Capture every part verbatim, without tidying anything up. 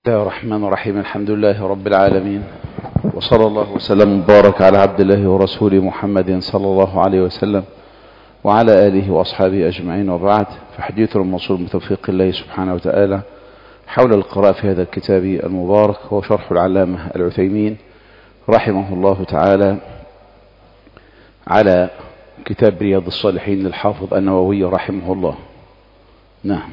بسم الله الرحمن الرحيم. الحمد لله رب العالمين، وصلى الله وسلم وبارك على عبد الله ورسوله محمد صلى الله عليه وسلم وعلى آله وأصحابه أجمعين، وبعد. فحديث الموصول بتوفيق الله سبحانه وتعالى حول القراءة في هذا الكتاب المبارك، هو شرح العلامة العثيمين رحمه الله تعالى على كتاب رياض الصالحين للحافظ النووي رحمه الله. نعم.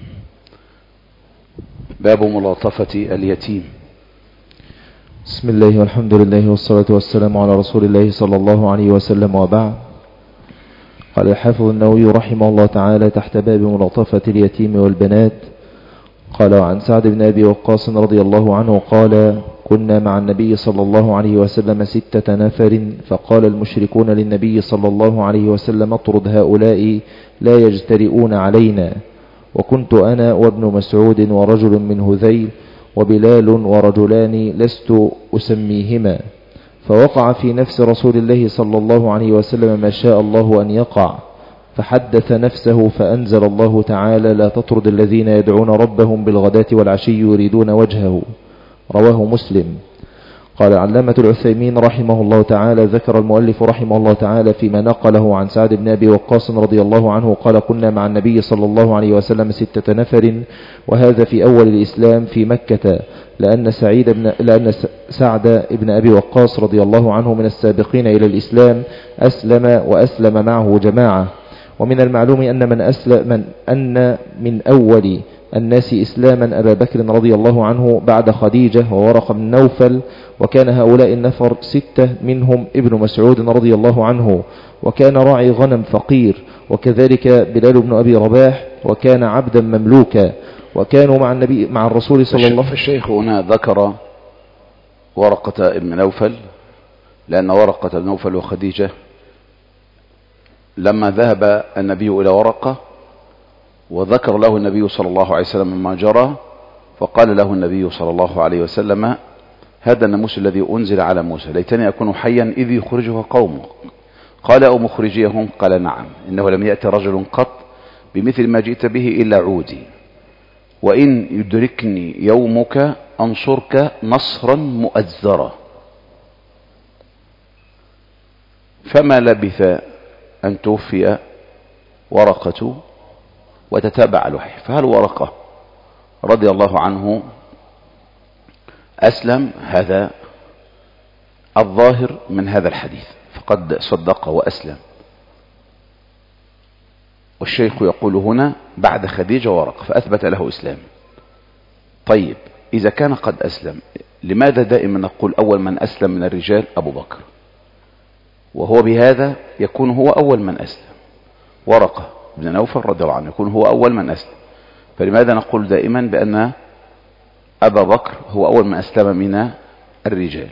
باب ملاطفة اليتيم. بسم الله والحمد لله والصلاة والسلام على رسول الله صلى الله عليه وسلم، وبعد. قال الحافظ النووي رحمه الله تعالى تحت باب ملاطفة اليتيم والبنات، قال: وعن سعد بن أبي وقاص رضي الله عنه قال: كنا مع النبي صلى الله عليه وسلم ستة نفر، فقال المشركون للنبي صلى الله عليه وسلم: اطرد هؤلاء لا يجترئون علينا. وكنت أنا وابن مسعود ورجل من هذيل وبلال ورجلان لست أسميهما. فوقع في نفس رسول الله صلى الله عليه وسلم ما شاء الله أن يقع، فحدث نفسه فأنزل الله تعالى: لا تطرد الذين يدعون ربهم بالغداة والعشي يريدون وجهه. رواه مسلم. قال علامة العثيمين رحمه الله تعالى: ذكر المؤلف رحمه الله تعالى فيما نقله عن سعد بن أبي وقاص رضي الله عنه قال: كنا مع النبي صلى الله عليه وسلم ستة نفر، وهذا في أول الإسلام في مكة، لأن, سعيد بن لأن سعد بن أبي وقاص رضي الله عنه من السابقين إلى الإسلام أسلم، وأسلم معه جماعة. ومن المعلوم أن من أسلم من أن من أول الناس إسلاما أبا بكر رضي الله عنه بعد خديجة وورقة بن نوفل، وكان هؤلاء النفر ستة، منهم ابن مسعود رضي الله عنه، وكان راعي غنم فقير، وكذلك بلال بن أبي رباح، وكان عبدا مملوكا، وكانوا مع النبي مع الرسول صلى الله عليه وسلم. الشيخ هنا ذكر ورقة ابن نوفل، لأن ورقة ابن نوفل وخديجة لما ذهب النبي إلى ورقة وذكر له النبي صلى الله عليه وسلم ما جرى، فقال له النبي صلى الله عليه وسلم: هذا الناموس الذي أنزل على موسى، ليتني أكون حيا إذ يخرجه قومه. قال: أو مخرجيهم؟ قال: نعم، إنه لم يأتي رجل قط بمثل ما جئت به إلا عودي، وإن يدركني يومك أنصرك نصرا مؤزرا. فما لبث أن توفي ورقة وتتابع الوحي. فهل ورقة رضي الله عنه أسلم؟ هذا الظاهر من هذا الحديث، فقد صدق وأسلم. والشيخ يقول هنا بعد خديجة ورقة، فأثبت له إسلام. طيب، إذا كان قد أسلم، لماذا دائما نقول أول من أسلم من الرجال أبو بكر، وهو بهذا يكون هو أول من أسلم؟ ورقة بن نوفل رضي الله عنه يكون هو أول من أسلم، فلماذا نقول دائما بأن أبا بكر هو أول من أسلم من الرجال؟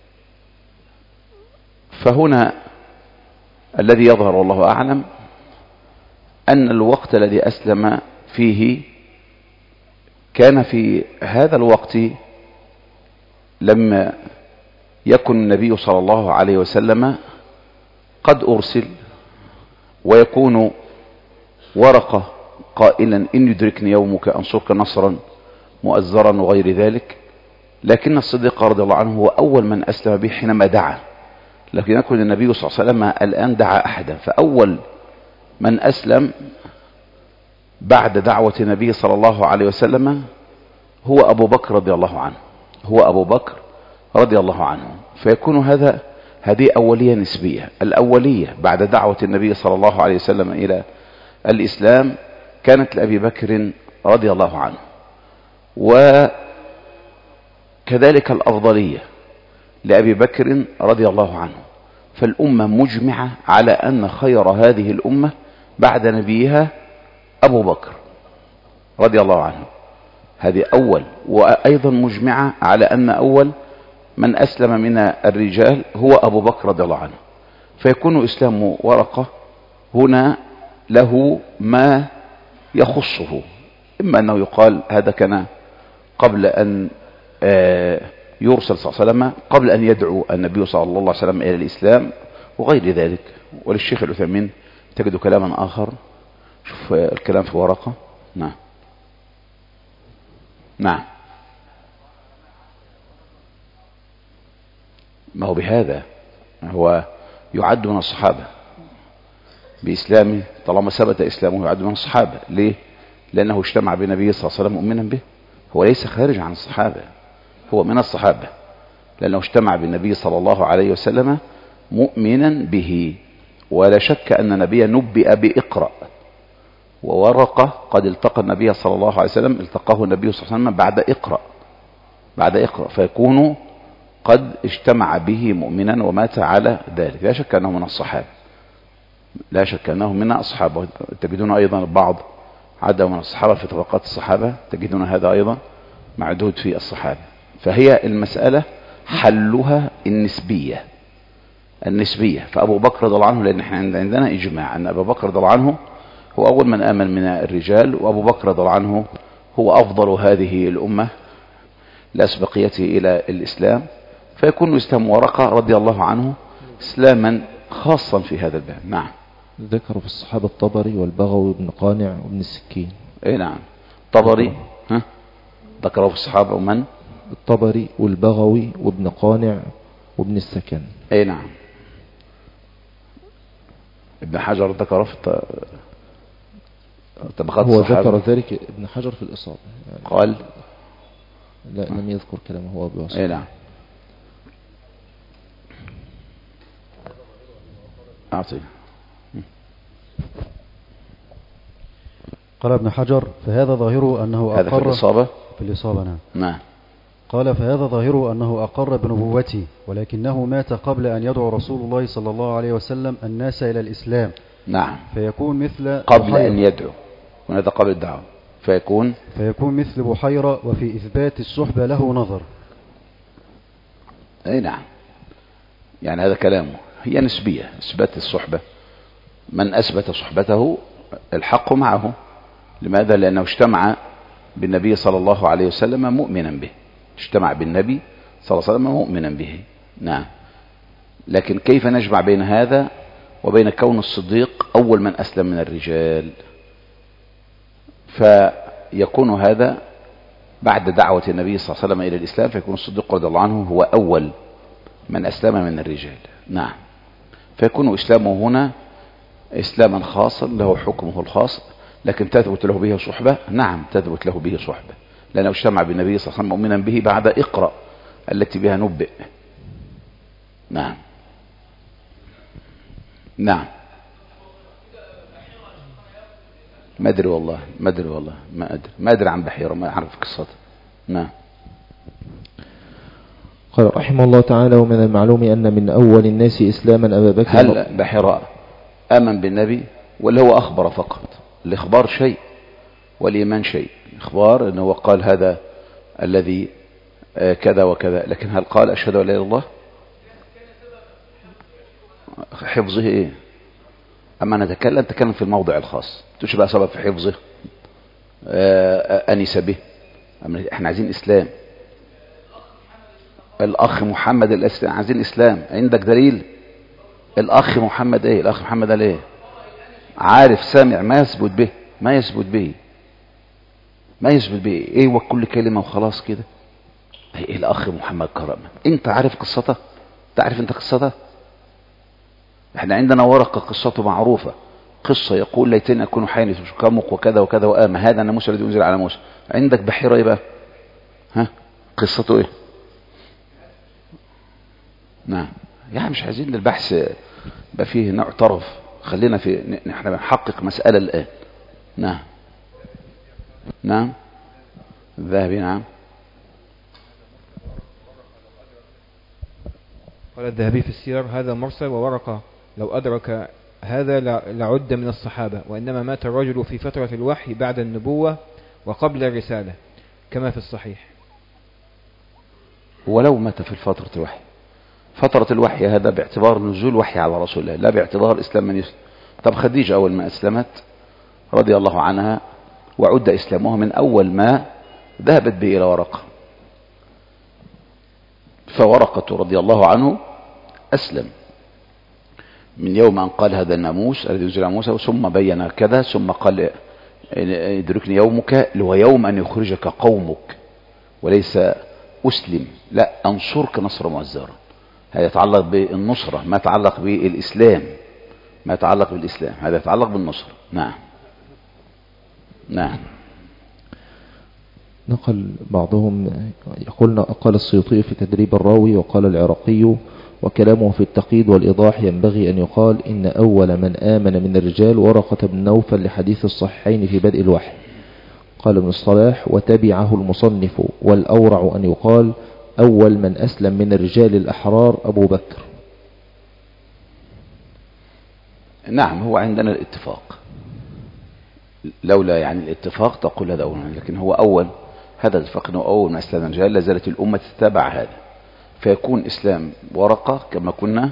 فهنا الذي يظهر والله أعلم أن الوقت الذي أسلم فيه كان في هذا الوقت لما يكن النبي صلى الله عليه وسلم قد أرسل، ويكون ورقة قائلا: إن يدركني يومك أنصرك نصرا مؤزرا وغير ذلك. لكن الصديق رضي الله عنه هو أول من أسلم به حينما دعا، لكن يكون النبي صلى الله عليه وسلم الآن دعا أحدا، فأول من أسلم بعد دعوة النبي صلى الله عليه وسلم هو أبو بكر رضي الله عنه هو أبو بكر رضي الله عنه. فيكون هذا هذه أولية نسبية. الأولية بعد دعوة النبي صلى الله عليه وسلم إلى الإسلام كانت لأبي بكر رضي الله عنه، وكذلك الأفضلية لأبي بكر رضي الله عنه. فالأمة مجمعة على أن خير هذه الأمة بعد نبيها أبو بكر رضي الله عنه، هذه أول. وأيضا مجمعة على أن أول من أسلم من الرجال هو أبو بكر رضي الله عنه. فيكون إسلام ورقة هنا له ما يخصه، إما أنه يقال هذا كان قبل أن يرسل صلى الله عليه وسلم، قبل أن يدعو النبي صلى الله عليه وسلم إلى الإسلام وغير ذلك. وللشيخ العثيمين تجد كلاما آخر. شوف الكلام في ورقة. نعم نعم ما هو بهذا هو يعد من الصحابة بإسلامه، طالما ثبت إسلامه يعد من الصحابة. ليه؟ لأنه اجتمع بالنبي صلى الله عليه وسلم مؤمنا به، هو ليس خارج عن الصحابة، هو من الصحابة لأنه اجتمع بالنبي صلى الله عليه وسلم مؤمنا به. ولا شك أن نبيا نبئ بإقرأ، وورقة قد التقى النبي صلى الله عليه وسلم، التقاه النبي صلى الله عليه وسلم بعد إقرأ بعد إقرأ فيكون قد اجتمع به مؤمنا ومات على ذلك. لا شك أنه من الصحابة، لا شك أنه من الصحابة. تجدون أيضا البعض عدا من الصحابة في طبقات الصحابة، تجدون هذا أيضا معدود في الصحابة. فهي المسألة حلها النسبية النسبية فأبو بكر رضي الله عنه، لأن احنا عندنا إجماع أن أبو بكر رضي الله عنه هو أول من آمن من الرجال، وأبو بكر رضي الله عنه هو أفضل هذه الأمة لأسبقيته إلى الإسلام، فيكون إسلام ورقة رضي الله عنه إسلاما خاصا في هذا الباب. نعم. ذكروا في الصحابة الطبري والبغوي وابن قانع وابن السكين. اي نعم. طبري ها ذكروا في الصحابة ومن؟ الطبري والبغوي وابن قانع وابن السكن. اي نعم. ابن حجر ذكر في طبقات هو الصحابة. ذكر ذلك ابن حجر في الإصابة يعني قال لا لم يذكر كلامه هو بوصف. اي نعم. أعطي. قال ابن حجر فهذا ظاهره أنه هذا في أقر الإصابة في الإصابة نعم. نعم. قال فهذا ظاهره أنه أقر بنبوته، ولكنه مات قبل أن يدعو رسول الله صلى الله عليه وسلم الناس إلى الإسلام. نعم. فيكون مثل قبل أن يدعو، وهذا قبل الدعوة، فيكون فيكون مثل بحيرة، وفي إثبات الصحبة له نظر. أي نعم. يعني هذا كلامه هي نسبية، إثبات الصحبة، من أثبت صحبته الحق معه. لماذا؟ لأنه اجتمع بالنبي صلى الله عليه وسلم مؤمنا به، اجتمع بالنبي صلى الله عليه وسلم مؤمنا به. نعم. لكن كيف نجمع بين هذا وبين كون الصديق أول من أسلم من الرجال؟ فيكون هذا بعد دعوة النبي صلى الله عليه وسلم إلى الإسلام، فيكون الصديق رضي الله عنه هو أول من أسلم من الرجال. نعم. فيكون إسلامه هنا إسلاما خاصا له حكمه الخاص، لكن تثبت له به صحبة. نعم تثبت له به صحبة، لأنه اجتمع بالنبي صلى الله عليه وسلم مؤمنا به بعد إقرأ التي بها نبئ. نعم. نعم. ما أدري والله ما أدري والله ما أدري ما أدري عن بحيرة، ما أعرف قصته. نعم. قال رحمه الله تعالى ومن المعلوم أن من أول الناس إسلاما أبا بكر. هل بحيرة آمن بالنبي ولا هو أخبر فقط؟ الإخبار شيء والإيمان شيء. إخبار أنه هو قال هذا الذي كذا وكذا، لكن هل قال أشهد أن لا إله إلا الله؟ حفظه إيه؟ أما نتكلم نتكلم في الموضع الخاص، تشبه سبب في حفظه أنس به. احنا عايزين إسلام. الأخ محمد الإسلام، عايزين إسلام. عندك دليل؟ الأخ محمد إيه؟ الأخ محمد قال إيه؟ عارف سامع، ما يثبت به ما يثبت به ما يثبت به إيه؟ وكل كلمة وخلاص كده. إيه الأخ محمد كرم؟ أنت عارف قصته؟ تعرف أنت قصته؟ احنا عندنا ورقة قصته معروفة، قصة يقول ليتني أكون حيا كمك وكذا وكذا وآمن، هذا الناموس الذي أنزل على موسى. عندك بحيرة إيه بقى؟ ها قصته إيه؟ نعم. يعني مش عايزين البحث بقى فيه نوع طرف، خلينا في نحن بنحقق مسألة الآن. نعم. نعم. الذهبي. نعم. قال الذهبي في السير هذا مرسل، وورقة لو أدرك هذا لعد من الصحابة، وإنما مات الرجل في فترة الوحي بعد النبوة وقبل الرسالة كما في الصحيح. ولو مات في فترة الوحي، فترة الوحي هذا باعتبار نزول وحي على رسول الله، لا باعتبار إسلام من يسلم. طب خديجة أول ما أسلمت رضي الله عنها وعد إسلامها من أول ما ذهبت به إلى ورقة، فورقة رضي الله عنه أسلم من يوم أن قال هذا الناموس الذي ينزل على موسى، ثم بين كذا، ثم قال يدركني يومك اللي هو يوم أن يخرجك قومك، وليس أسلم، لا أنصرك نصر معزرا. هذا يتعلق بالنصرة، ما يتعلق بالإسلام، ما يتعلق بالإسلام، هذا يتعلق بالنصرة. نعم نعم. نقل بعضهم يقولنا قال السيوطي في تدريب الراوي وقال العراقي وكلامه في التقييد والإيضاح ينبغي أن يقال إن أول من آمن من الرجال ورقة بن نوفل لحديث الصحيحين في بدء الوحي. قال ابن الصلاح وتبعه المصنف، والأورع أن يقال أول من أسلم من الرجال الأحرار أبو بكر. نعم، هو عندنا الاتفاق، لولا يعني الاتفاق تقول هذا أول، لكن هو أول، هذا الاتفاق أنه أول ما أسلم الرجال لازالت الأمة تتبع هذا، فيكون إسلام ورقة كما كنا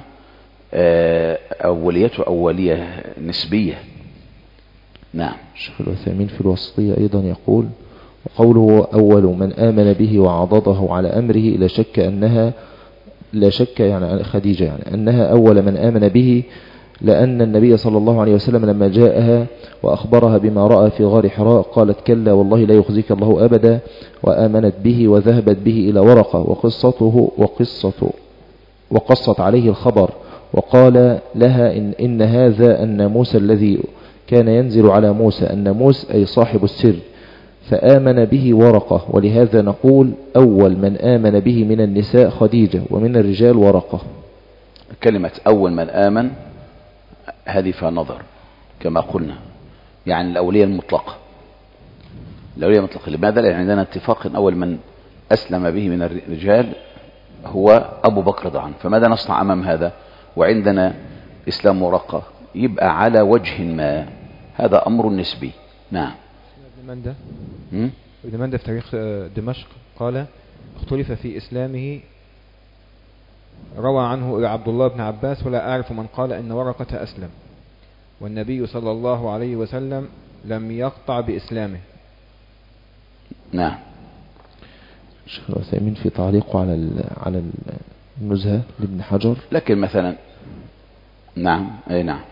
أوليته أولية نسبية. نعم. الشيخ العثيمين في الوسطية أيضا يقول وقوله أول من آمن به وعضده على أمره لا شك أنها لا شك يعني خديجة يعني أنها أول من آمن به، لأن النبي صلى الله عليه وسلم لما جاءها وأخبرها بما رأى في غار حراء قالت كلا والله لا يخزيك الله أبدا، وآمنت به وذهبت به إلى ورقة وقصته وقصته وقصت عليه الخبر، وقال لها إن, إن هذا الناموس الذي كان ينزل على موسى، الناموس أي صاحب السر، فآمن به ورقة. ولهذا نقول أول من آمن به من النساء خديجة ومن الرجال ورقة. كلمة أول من آمن هذه فيها نظر كما قلنا، يعني الأولية المطلقة، الأولية المطلقة. لماذا؟ لأن عندنا اتفاق أن أول من أسلم به من الرجال هو أبو بكر رضي الله عنه، فماذا نصنع أمام هذا وعندنا إسلام ورقة؟ يبقى على وجه ما، هذا أمر نسبي. نعم. ابن مندة ابن مندة في تاريخ دمشق قال اختلف في إسلامه، روى عنه عبد الله بن عباس ولا أعرف من قال إن ورقة أسلم، والنبي صلى الله عليه وسلم لم يقطع بإسلامه. نعم. الشيخ العثيمين في تعليقه على على النزهة لابن حجر، لكن مثلا نعم أي نعم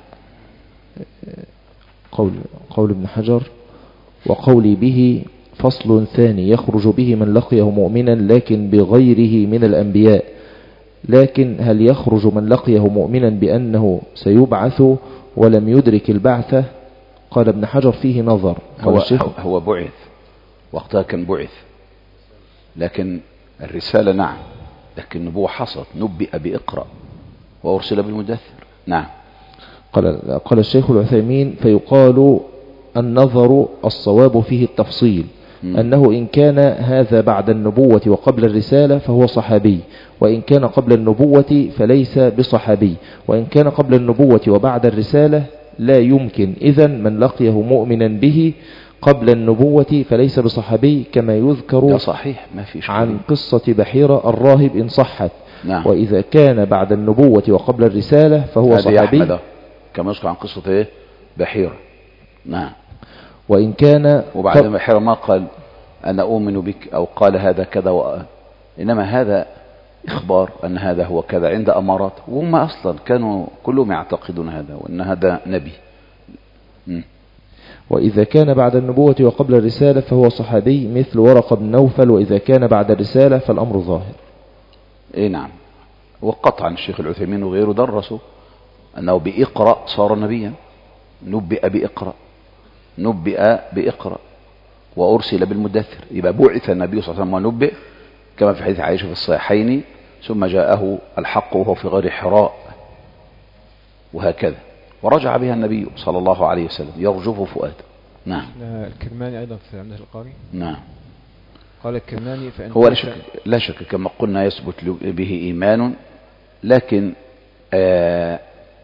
قول قول ابن حجر وقولي به فصل ثاني يخرج به من لقيه مؤمنا لكن بغيره من الأنبياء، لكن هل يخرج من لقيه مؤمنا بأنه سيبعث ولم يدرك البعثة؟ قال ابن حجر فيه نظر. هو, هو بعث وقتها كان بعث، لكن الرسالة نعم، لكن النبوة حصلت، نبئ بإقرأ وأرسل بالمدثر. نعم. قال, قال الشيخ العثيمين فيقال النظر الصواب فيه التفصيل، م. أنه إن كان هذا بعد النبوة وقبل الرسالة فهو صحابي، وإن كان قبل النبوة فليس بصحابي، وإن كان قبل النبوة وبعد الرسالة لا يمكن، إذن من لقيه مؤمنا به قبل النبوة فليس بصحابي، كما يذكر صحيح ما فيش عن قصة بحيرة الراهب إن صحت. نعم. وإذا كان بعد النبوة وقبل الرسالة فهو صحابي، كما يذكر عن قصة إيه؟ بحيرة. نعم. وإن كان وبعد بحيرة ما قال أنا أؤمن بك أو قال هذا كذا و... إنما هذا إخبار أن هذا هو كذا عند أمارات، وهم أصلا كانوا كلهم يعتقدون هذا وأن هذا نبي. م. وإذا كان بعد النبوة وقبل الرسالة فهو صحابي مثل ورقة بن نوفل، وإذا كان بعد الرسالة فالأمر ظاهر. إيه نعم. وقطعا الشيخ العثيمين وغيره درسوا أنه بإقرأ صار نبيا، نبئ بإقرأ، نبئ بإقرأ وأرسل بالمدثر، يبقى بعث النبي صلى الله عليه وسلم ونبئ، كما في حديث عائشة في الصحيحين ثم جاءه الحق وهو في غار حراء، وهكذا، ورجع بها النبي صلى الله عليه وسلم يرجف فؤاده. نعم. الكرماني أيضا في عمدة القاري. نعم. قال الكرماني فإن هو لا شك, لا شك كما قلنا يثبت به إيمان، لكن آآ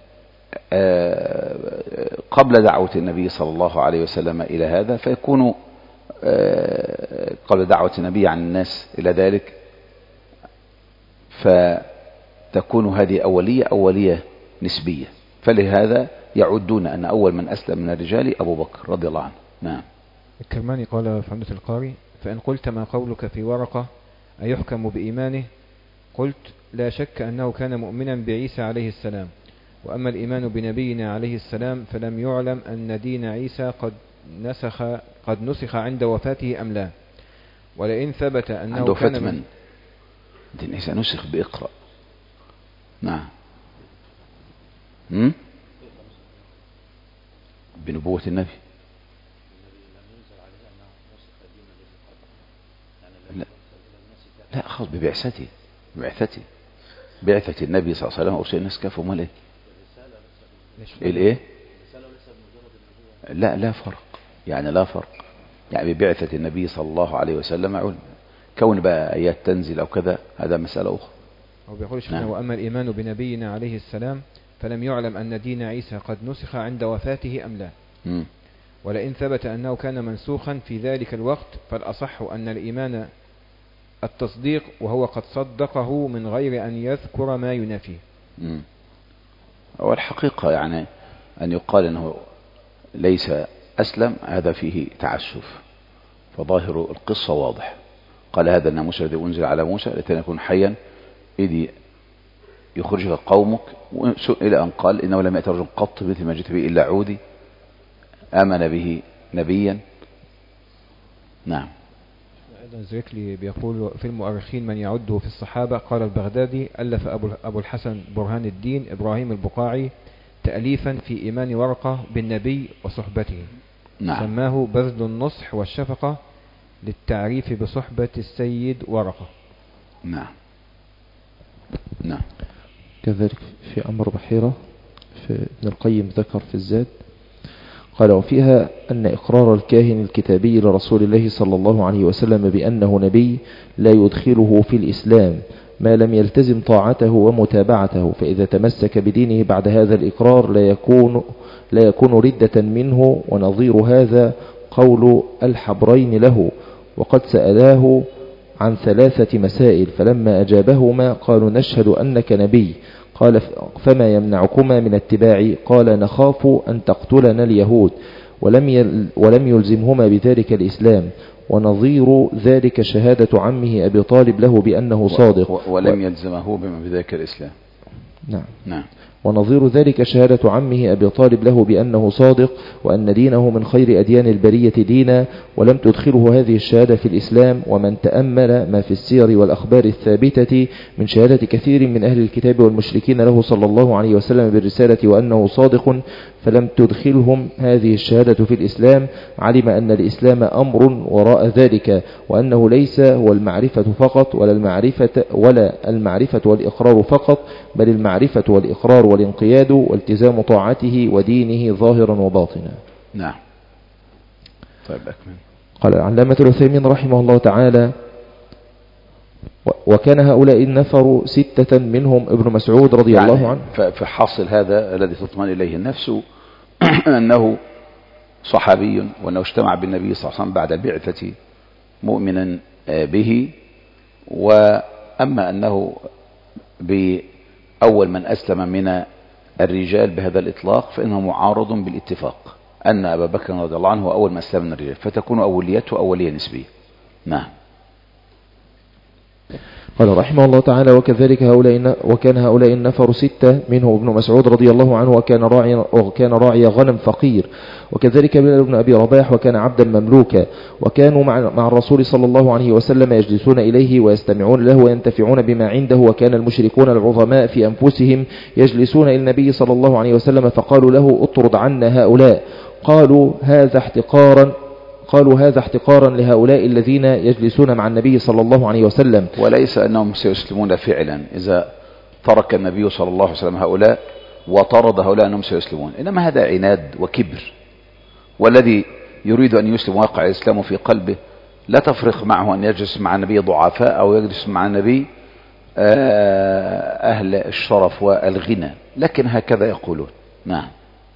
آآ قبل دعوة النبي صلى الله عليه وسلم إلى هذا، فيكون قبل دعوة النبي عن الناس إلى ذلك، فتكون هذه أولية أولية نسبية، فلهذا يعدون أن أول من أسلم من الرجال أبو بكر رضي الله عنه. نعم. الكرماني قال في عمدة القاري فإن قلت ما قولك في ورقة أيحكم بإيمانه؟ قلت لا شك أنه كان مؤمنا بعيسى عليه السلام، وأما الإيمان بنبينا عليه السلام فلم يعلم أن دين عيسى قد نسخ قد نسخ عند وفاته أم لا، ولئن ثبت أنه عند وفاة كان من دين عيسى نسخ بإقرأ، نعم. هم؟ بنبوة النبي. لا لا خلاص ببعثته ببعثته بعثة النبي صلى الله عليه وسلم أرسل الناس كافة. امال ايه الايه؟ لا لا فرق، يعني لا فرق، يعني ببعثة النبي صلى الله عليه وسلم علم. كون بقى آيات تنزل أو كذا هذا مسألة أخرى. أو بيقول نعم. وأما الإيمان بنبينا عليه السلام فلم يعلم أن دين عيسى قد نسخ عند وفاته أم لا. م. ولئن ثبت أنه كان منسوخا في ذلك الوقت فالأصح أن الإيمان التصديق وهو قد صدقه من غير أن يذكر ما ينافيه. والحقيقة يعني أن يقال أنه ليس أسلم هذا فيه تعسف، فظاهر القصة واضح. قال هذا الناموس الذي أنزل على موسى لكي يكون حيا إذ يخرجك قومك، إلى أن قال إنه لم يأتي رجل قط مثل ما جئت به إلا عودي آمن به نبيا. نعم. أيضا الزركلي بيقول في المؤرخين من يعده في الصحابة. قال البغدادي ألف أبو الحسن برهان الدين إبراهيم البقاعي تأليفا في إيمان ورقة بالنبي وصحبته. نعم. سماه بذل النصح والشفقة للتعريف بصحبة السيد ورقة. نعم. نعم. كذلك في أمر بحيرة في ابن القيم ذكر في الزاد قال وفيها أن إقرار الكاهن الكتابي لرسول الله صلى الله عليه وسلم بأنه نبي لا يدخله في الإسلام ما لم يلتزم طاعته ومتابعته، فإذا تمسك بدينه بعد هذا الإقرار لا يكون, لا يكون ردة منه. ونظير هذا قول الحبرين له، وقد سألاه عن ثلاثة مسائل فلما أجابهما قالوا نشهد أنك نبي. قال فما يمنعكما من اتباعي؟ قال نخاف أن تقتلنا اليهود، ولم ولم يلزمهما بذلك الإسلام. ونظير ذلك شهادة عمه أبي طالب له بأنه صادق ولم يلزمه بما بذلك الإسلام. نعم. نعم. ونظير ذلك شهادة عمه أبي طالب له بأنه صادق وأن دينه من خير أديان البرية دينا، ولم تدخله هذه الشهادة في الإسلام. ومن تأمل ما في السير والأخبار الثابتة من شهادة كثير من أهل الكتاب والمشركين له صلى الله عليه وسلم بالرسالة وأنه صادق فلم تدخلهم هذه الشهادة في الإسلام، علم أن الإسلام أمر وراء ذلك، وأنه ليس هو المعرفة فقط ولا المعرفة, ولا المعرفة والإقرار فقط، بل المعرفة والإقرار والانقياد والتزام طاعته ودينه ظاهرا وباطنا. نعم. طيب أكمل. قال العلامة العثيمين رحمه الله تعالى وكان هؤلاء النفر ستة منهم ابن مسعود رضي يعني الله عنه. فحاصل هذا الذي تطمئن إليه النفس أنه صحابي وأنه اجتمع بالنبي صلى الله عليه وسلم بعد البعثة مؤمنا به. وأما أنه بأول من أسلم من الرجال بهذا الإطلاق فإنه معارض بالاتفاق أن أبا بكر رضي الله عنه هو أول من أسلم من الرجال، فتكون أوليته أولية نسبية. نعم. قال رحمه الله تعالى وكذلك هؤلاء وكان هؤلاء النفر ستة منه ابن مسعود رضي الله عنه وكان راعي وكان راعي غنم فقير، وكذلك بلال بن أبي رباح وكان عبدا مملوكا، وكانوا مع مع الرسول صلى الله عليه وسلم يجلسون إليه ويستمعون له وينتفعون بما عنده. وكان المشركون العظماء في أنفسهم يجلسون إلى النبي صلى الله عليه وسلم فقالوا له اطرد عنا هؤلاء. قالوا هذا احتقارا قالوا هذا احتقارا لهؤلاء الذين يجلسون مع النبي صلى الله عليه وسلم، وليس أنهم سيسلمون فعلا إذا ترك النبي صلى الله عليه وسلم هؤلاء وطرد هؤلاء أنهم سيسلمون، إنما هذا عناد وكبر. والذي يريد أن يسلم واقع الإسلام في قلبه لا تفرق معه أن يجلس مع النبي ضعفاء أو يجلس مع النبي أهل الشرف والغنى، لكن هكذا يقولون. نعم.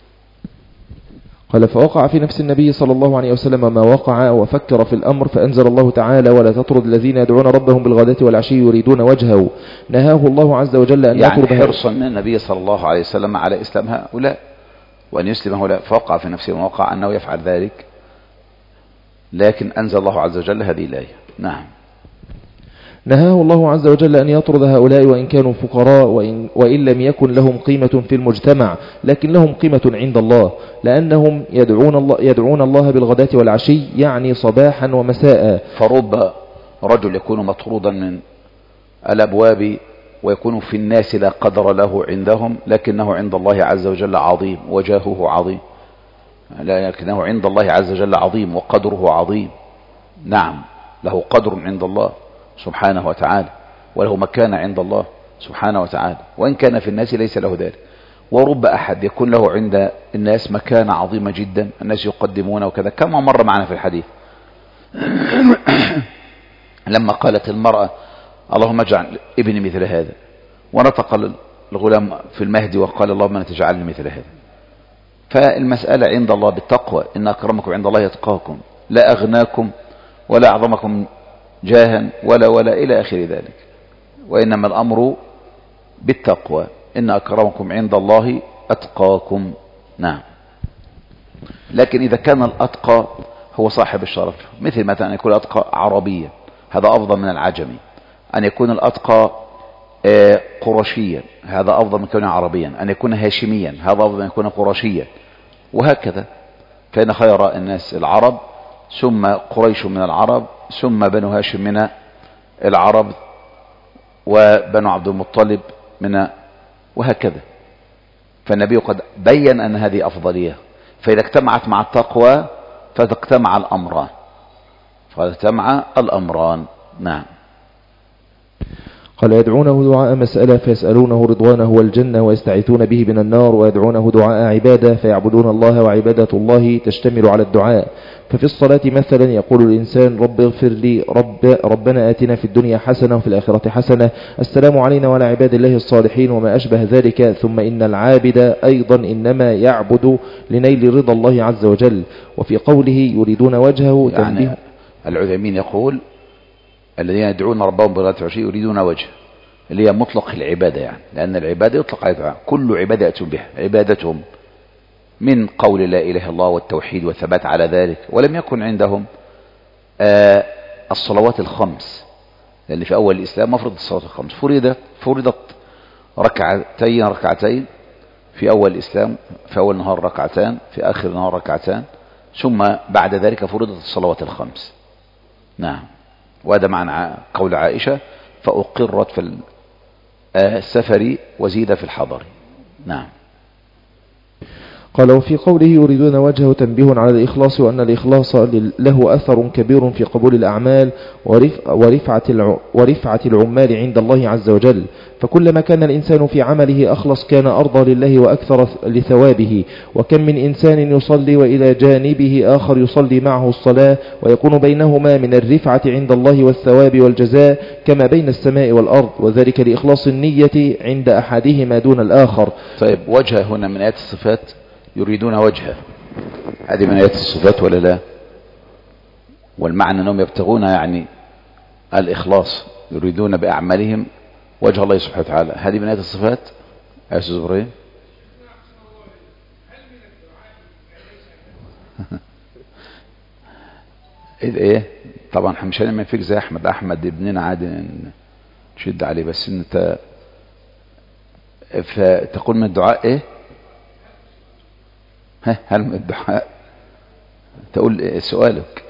قال فوقع في نفس النبي صلى الله عليه وسلم ما وقع وفكر في الأمر فأنزل الله تعالى ولا تطرد الذين يدعون ربهم بالغداة والعشي يريدون وجهه. نهاه الله عز وجل أن يعني حرصا من النبي صلى الله عليه وسلم على إسلام هؤلاء وأن يسلم هؤلاء، فوقع في نفسه ما وقع أنه يفعل ذلك، لكن أنزل الله عز وجل هذه الآية. نعم. نهاه الله عز وجل أن يطرد هؤلاء وإن كانوا فقراء وإن, وإن لم يكن لهم قيمة في المجتمع، لكن لهم قيمة عند الله، لأنهم يدعون الله, يدعون الله بالغداة والعشي، يعني صباحا ومساء. فرب رجل يكون مطرودا من الأبواب ويكون في الناس لا قدر له عندهم، لكنه عند الله عز وجل عظيم وجاهه عظيم، لكنه عند الله عز وجل عظيم وقدره عظيم. نعم، له قدر عند الله سبحانه وتعالى، وله مكانة عند الله سبحانه وتعالى، وإن كان في الناس ليس له ذلك. ورب أحد يكون له عند الناس مكانة عظيمة جدا، الناس يقدمونه وكذا، كما مر معنا في الحديث لما قالت المرأة اللهم اجعل ابني مثل هذا، ونطق الغلام في المهد وقال اللهم لا تجعلني مثل هذا. فالمسألة عند الله بالتقوى، إن أكرمكم عند الله يتقاكم، لا أغناكم ولا أعظمكم جاها ولا ولا إلى آخر ذلك، وإنما الأمر بالتقوى، إن أكرمكم عند الله أتقاكم. نعم. لكن إذا كان الأتقى هو صاحب الشرف، مثل مثلا أن يكون الأتقى عربيا، هذا أفضل من العجمي. أن يكون الأتقى قرشيا، هذا أفضل من كونه عربيا. أن يكون هاشميا، هذا أفضل من يكون قرشيا، وهكذا. فإن خير الناس العرب، ثم قريش من العرب، ثم بنو هاشم من العرب، وبنو عبد المطلب من، وهكذا. فالنبي قد بين أن هذه أفضلية، فإذا اجتمعت مع التقوى فتجتمع الأمران، فتجتمع الأمران. نعم. قال يدعونه دعاء مسألة فيسألونه رضوانه والجنة ويستعيذون به من النار، ويدعونه دعاء عبادة فيعبدون الله، وعبادة الله تشتمل على الدعاء. ففي الصلاة مثلا يقول الإنسان رب اغفر لي، رب ربنا آتنا في الدنيا حسنة وفي الآخرة حسنة، السلام علينا وعلى عباد الله الصالحين، وما أشبه ذلك. ثم إن العابد أيضا إنما يعبد لنيل رضا الله عز وجل. وفي قوله يريدون وجهه يعني تنبيه. العثيمين يقول الذين يدعون ربهم بالغداة والعشي يريدون وجه، اللي هي مطلق العبادة يعني، لأن العبادة يطلق على دعاء، كل عبادة يأتون بها عبادتهم من قول لا إله إلا الله والتوحيد والثبات على ذلك. ولم يكن عندهم آه الصلوات الخمس، لأن في أول الإسلام مفرض الصلوات الخمس، فرضت فرضت ركعتين ركعتين في أول الإسلام، في أول نهار ركعتان، في آخر نهار ركعتان، ثم بعد ذلك فرضت الصلوات الخمس. نعم. وهذا معنى قول عائشة فأقرت في السفر وزيد في الحضر. نعم. قال وفي قوله يريدون وجهه تنبيه على الإخلاص، وأن الإخلاص له أثر كبير في قبول الأعمال ورفعة ورفعة العمال عند الله عز وجل. فكلما كان الإنسان في عمله أخلص كان أرضى لله وأكثر لثوابه. وكم من إنسان يصلي وإلى جانبه آخر يصلي معه الصلاة، ويكون بينهما من الرفعة عند الله والثواب والجزاء كما بين السماء والأرض، وذلك لإخلاص النية عند أحدهما دون الآخر. طيب، وجه هنا من آيات الصفات، يريدون وجهه، هذه من آيات الصفات ولا لا؟ والمعنى أنهم يبتغون يعني الإخلاص، يريدون بأعمالهم وجه الله سبحانه وتعالى، هذه من آيات الصفات يا أستاذ إبراهيم. ايه طبعا احنا مش هنعمل فيك زي احمد احمد ابننا عادي نشد عليه، بس انت فتقول من الدعاء ايه؟ ها هل من الدعاء تقول إيه سؤالك؟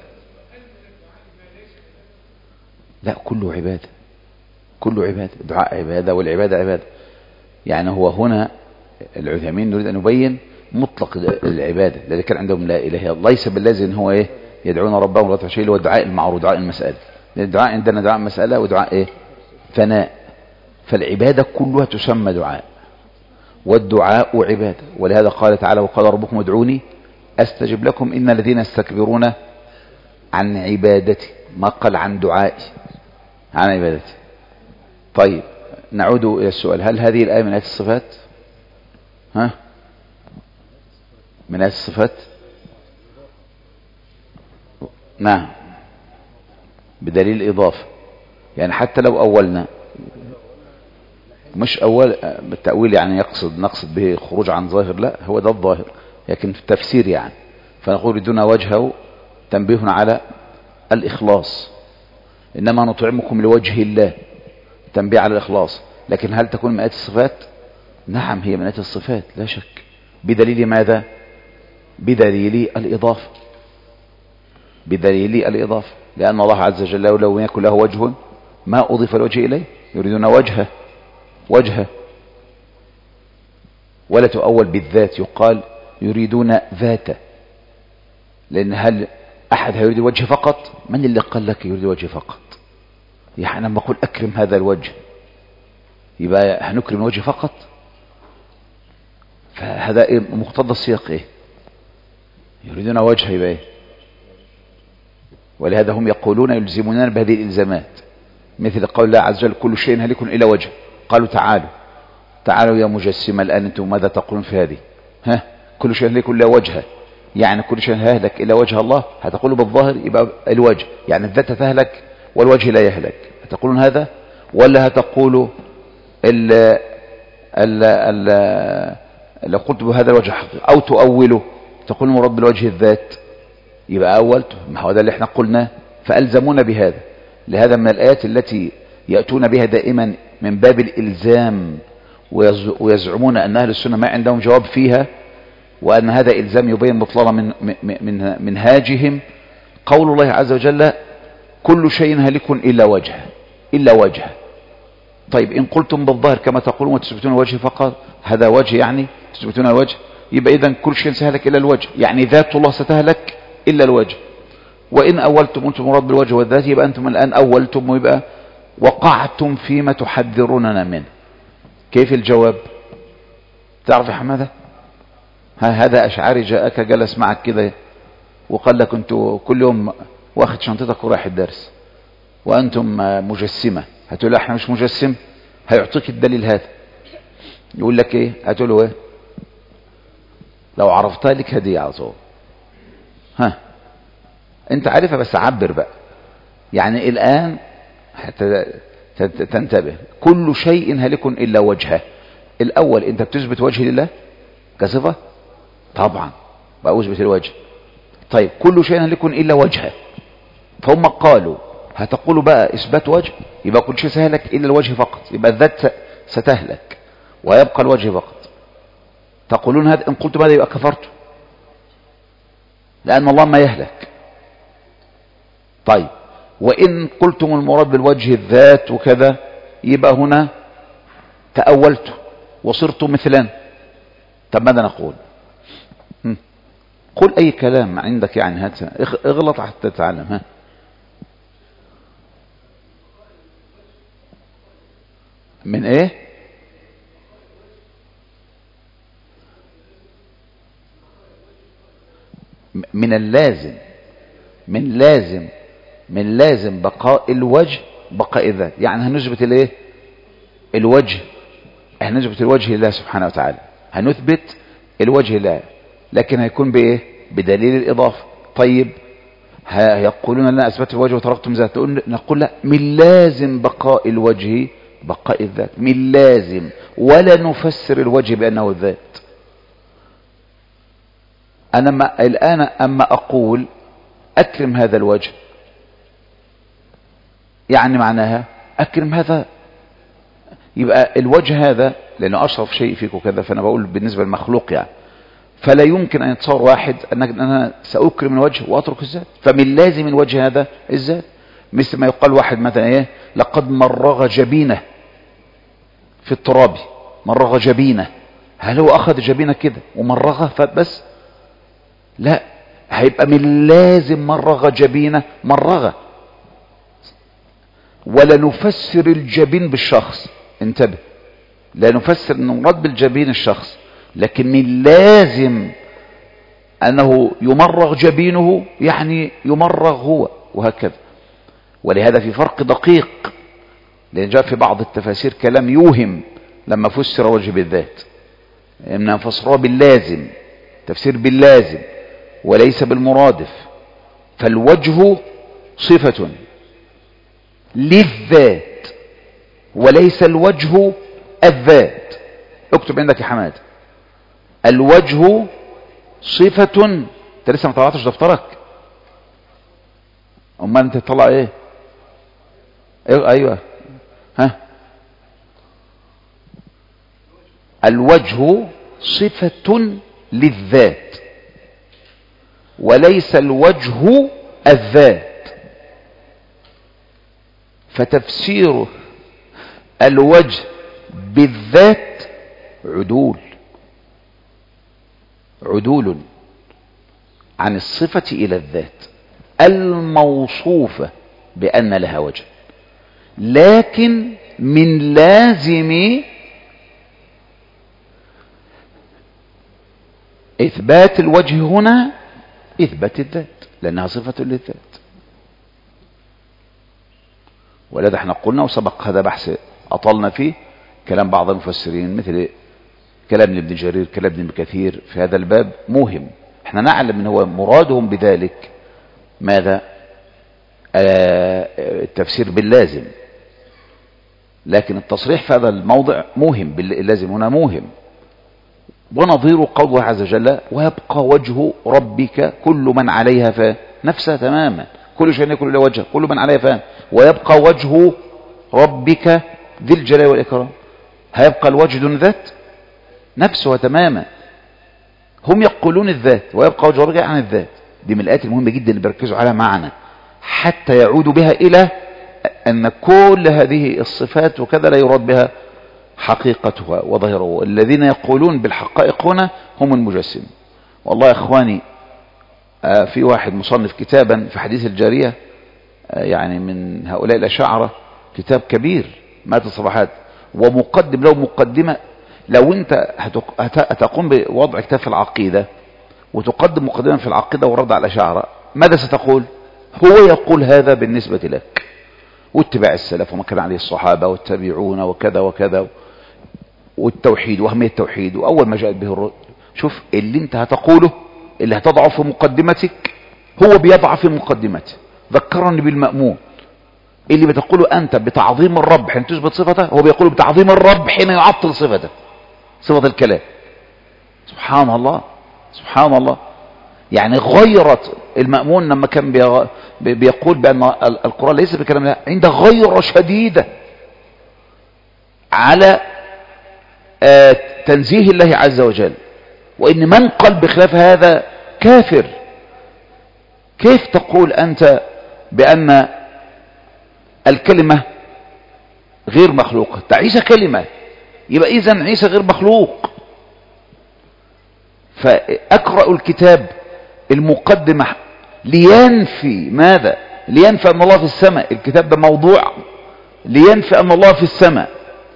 لا، كله عبادة، كله عبادة، دعاء عبادة والعبادة عبادة. يعني هو هنا العثيمين نريد أن نبين مطلق العبادة، لذلك كان عندهم لا إله إلا الله، ليس بالذي إن هو إيه يدعون ربهم بالغداة والعشي، اللي هو الدعاء المعروف، دعاء المسألة. لأن الدعاء عندنا دعاء مسألة ودعاء إيه ثناء، فالعبادة كلها تسمى دعاء، والدعاء عبادة. ولهذا قال تعالى وقال ربكم ادعوني أستجب لكم إن الذين يستكبرون عن عبادتي، ما قال عن دعائي، عن عبادتي. طيب نعود إلى السؤال، هل هذه الآية من آيات الصفات؟ ها من آيات الصفات؟ نعم، بدليل الإضافة. يعني حتى لو أولنا، مش أول بالتأويل يعني يقصد نقصد به خروج عن ظاهر، لا هو ده الظاهر، لكن في التفسير يعني فنقول دون وجهه تنبيه على الإخلاص، إنما نطعمكم لوجه الله، تنبيه على الإخلاص. لكن هل تكون من آيات الصفات؟ نعم هي من آيات الصفات لا شك. بدليل ماذا؟ بدليل الإضافة، بدليل الإضافة، لأن الله عز وجل لو يكن له وجه ما أضيف الوجه إليه، يريدون وجهه وجهه، ولا تؤول بالذات، يقال يريدون ذاته، لأن هل أحد هيريد وجه فقط؟ من اللي قال لك يريد وجه فقط؟ يعني لما أقول أكرم هذا الوجه يبقى هنكرم الوجه فقط؟ فهذا إيه مقتضى السياق؟ إيه يريدون وجه يبقى إيه؟ ولهذا هم يقولون يلزموننا بهذه الإلزامات، مثل قول الله عز وجل كل شيء هلك إلى وجه. قالوا تعالوا تعالوا يا مجسم الآن أنتم ماذا تقولون في هذه؟ ها كل شيء هلك إلى وجهه، يعني كل شيء هيهلك إلى وجه الله، هتقولوا بالظاهر يبقى الوجه، يعني الذات تهلك والوجه لا يهلك، هتقولون هذا؟ ولا هتقولوا ال ال ال لو قلت بهذا الوجه حقيقي، أو تؤوله تقول مراد بالوجه الذات، يبقى أولته، ما هو ده اللي احنا قلناه، فألزمونا بهذا. لهذا من الآيات التي يأتون بها دائما من باب الإلزام ويزعمون أن أهل السنة ما عندهم جواب فيها، وأن هذا إلزام يبين بطلان من من منهاجهم، قول الله عز وجل كل شيء هلك إلا وجهه إلا وجهه. طيب إن قلتم بالظاهر كما تقولون وتثبتون الوجه فقط، هذا وجه يعني تثبتون الوجه، يبقى إذن كل شيء سهلك إلا الوجه، يعني ذات الله ستهلك إلا الوجه. وإن أولتم أنتم مراد بالوجه والذات يبقى أنتم الآن أولتم، ويبقى وقعتم فيما تحذروننا منه. كيف الجواب؟ تعرف يا حماده؟ ها هذا أشعري جاءك جلس معك كده وقال لك أنتوا كل يوم واخد شنطتك ورايح الدرس وأنتم مجسمة، هتقول له احنا مش مجسم، هيعطيك الدليل هذا، يقول لك ايه؟ هتقول له ايه؟ لو عرفتها لك هدية على طول. ها انت عارفها بس عبر بقى، يعني الآن حتى تنتبه، كل شيء هلك إلا وجهه. الأول انت بتثبت وجه لله كصفة؟ طبعا بقى اثبت الوجه. طيب كل شيء هلك إلا وجهه، فهم قالوا هتقولوا بقى إثبات وجه، يبقى كل شيء سهلك إلا الوجه فقط، يبقى الذات ستهلك ويبقى الوجه فقط. تقولون هذا، إن قلتم هذا يبقى كفرتم، لأن الله ما يهلك. طيب وإن قلتم المراد بالوجه الذات وكذا، يبقى هنا تأولتم وصرتم مثلا. طب ماذا نقول؟ قل أي كلام عندك، يعني هات اغلط حتى تتعلم. ها من ايه؟ من اللازم من لازم من لازم بقاء الوجه بقاء الذات، يعني هنثبت الايه؟ الوجه، هنثبت الوجه لله سبحانه وتعالى، هنثبت الوجه لله، لكن هيكون بايه؟ بدليل الاضافه. طيب يقولون لنا اثبت الوجه وتركتم ذات، نقول لا، من لازم بقاء الوجه بقاء الذات، من لازم، ولا نفسر الوجه بأنه الذات. أنا ما الآن أما أقول أكرم هذا الوجه، يعني معناها أكرم هذا، يبقى الوجه هذا لأنه أشرف شيء فيك وكذا، فأنا بقول بالنسبة للمخلوق يعني، فلا يمكن أن يتصور واحد أن أنا سأكرم الوجه وأترك الذات، فمن لازم الوجه هذا الذات. مثل ما يقال واحد مثلا إيه؟ لقد مرغ جبينه في التراب، مرغ جبينه، هل هو أخذ جبينه كده ومرغه فبس؟ لا، هيبقى من لازم مرغ جبينه مرغه. ولا نفسر الجبين بالشخص، انتبه، لا نفسر أنه مراد بالجبين الشخص، لكن من لازم أنه يمرغ جبينه، يعني يمرغ هو، وهكذا. ولهذا في فرق دقيق، لأن جاء في بعض التفاسير كلام يوهم لما فسر وجه بالذات، إنما فسره باللازم، تفسير باللازم وليس بالمرادف. فالوجه صفة للذات وليس الوجه الذات. اكتب عندك يا حماد، الوجه صفة، انت لسه ما طلعتش دفترك، امال انت تطلع ايه؟ ايوه ها، الوجه صفة للذات وليس الوجه الذات. فتفسيره الوجه بالذات عدول عدول عن الصفة إلى الذات الموصوفة بأن لها وجه، لكن من لازم إثبات الوجه هنا إثبات الذات، لأنها صفة للذات. ولذا احنا قلنا وسبق هذا بحث أطلنا فيه كلام بعض المفسرين مثل كلام ابن جرير كلام ابن كثير في هذا الباب مهم. احنا نعلم ان هو مرادهم بذلك ماذا؟ آه التفسير باللازم، لكن التصريح في هذا الموضع مهم، باللازم هنا مهم. ونظير قوله عز وجل ويبقى وجه ربك كل من عليها فان، نفسها تماما، كل شيء يكون له وجه، كل من عليها فان، ويبقى وجه ربك ذي الجلال والإكرام. هيبقى الوجه دون ذات؟ نفسها تماما. هم يقولون الذات ويبقى وجه ربك عن الذات. دي من الآيات المهمة جدا اللي بيركزوا عليها معنا حتى يعودوا بها إلى أن كل هذه الصفات وكذا لا يراد بها حقيقتها وظاهرها. الذين يقولون بالحقائق هنا هم المجسم. والله يا إخواني آه في واحد مصنف كتابا في حديث الجارية آه يعني من هؤلاء الأشاعرة، كتاب كبير مئات الصفحات ومقدم له مقدمة. لو انت هتقوم بوضع كتاب في العقيدة وتقدم مقدمة في العقيدة ورد على الأشاعرة، ماذا ستقول؟ هو يقول هذا بالنسبة لك واتباع السلف وما كان عليه الصحابة والتابعون وكذا وكذا والتوحيد وأهمية التوحيد وأول ما جاءت به الرسل. شوف اللي انت هتقوله اللي هتضعه في مقدمتك هو بيضع في مقدمته. ذكرني بالمأمون اللي بتقوله أنت بتعظيم الرب حين تثبت صفته، هو بيقول بتعظيم الرب حين يعطل صفته، صفة الكلام. سبحان الله سبحان الله. يعني غيرت المأمون لما كان بيقول بأن القرآن ليس بكلام الله، عند غيرة شديدة على تنزيه الله عز وجل، وإن من قال بخلاف هذا كافر. كيف تقول أنت بأن الكلمة غير مخلوقة؟ عيسى كلمة، يبقى إذن عيسى غير مخلوق. فأقرأ الكتاب المقدمة لينفي ماذا؟ لينفي أن الله في السماء. الكتاب ده موضوع لينفي أن الله في السماء.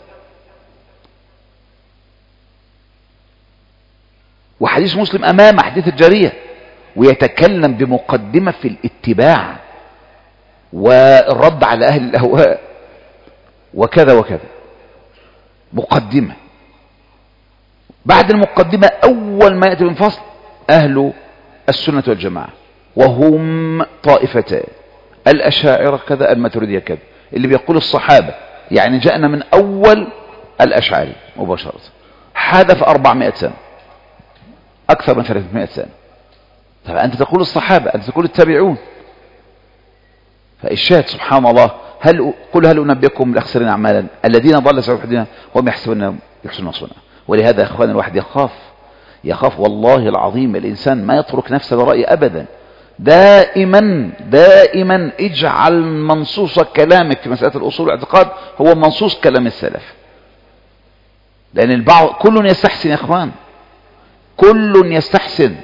وحديث مسلم أمام حديث الجارية، ويتكلم بمقدمة في الاتباع والرد على أهل الأهواء وكذا وكذا. مقدمة. بعد المقدمة أول ما يأتي من فصل أهل السنة والجماعة، وهم طائفتان، الأشاعرة كذا الماتريدية كذا، اللي بيقول الصحابة يعني جاءنا من أول الأشعري مباشرة. هذا في أربعمائة سنة، أكثر من ثلاثمائة سنة. طب أنت تقول الصحابة، أنت تقول التابعون. فالشاهد سبحان الله، هل قل هل أنبئكم بالأخسرين أعمالا الذين ضل سعيهم في الدنيا وهم يحسبون يحسنون صنعا. ولهذا يا إخوان الواحد يخاف يخاف والله العظيم. الإنسان ما يترك نفسه لرأي أبدا. دائما دائما اجعل منصوص كلامك في مسألة الأصول والاعتقاد هو منصوص كلام السلف. لأن البعض كل يستحسن يا إخوان، كل يستحسن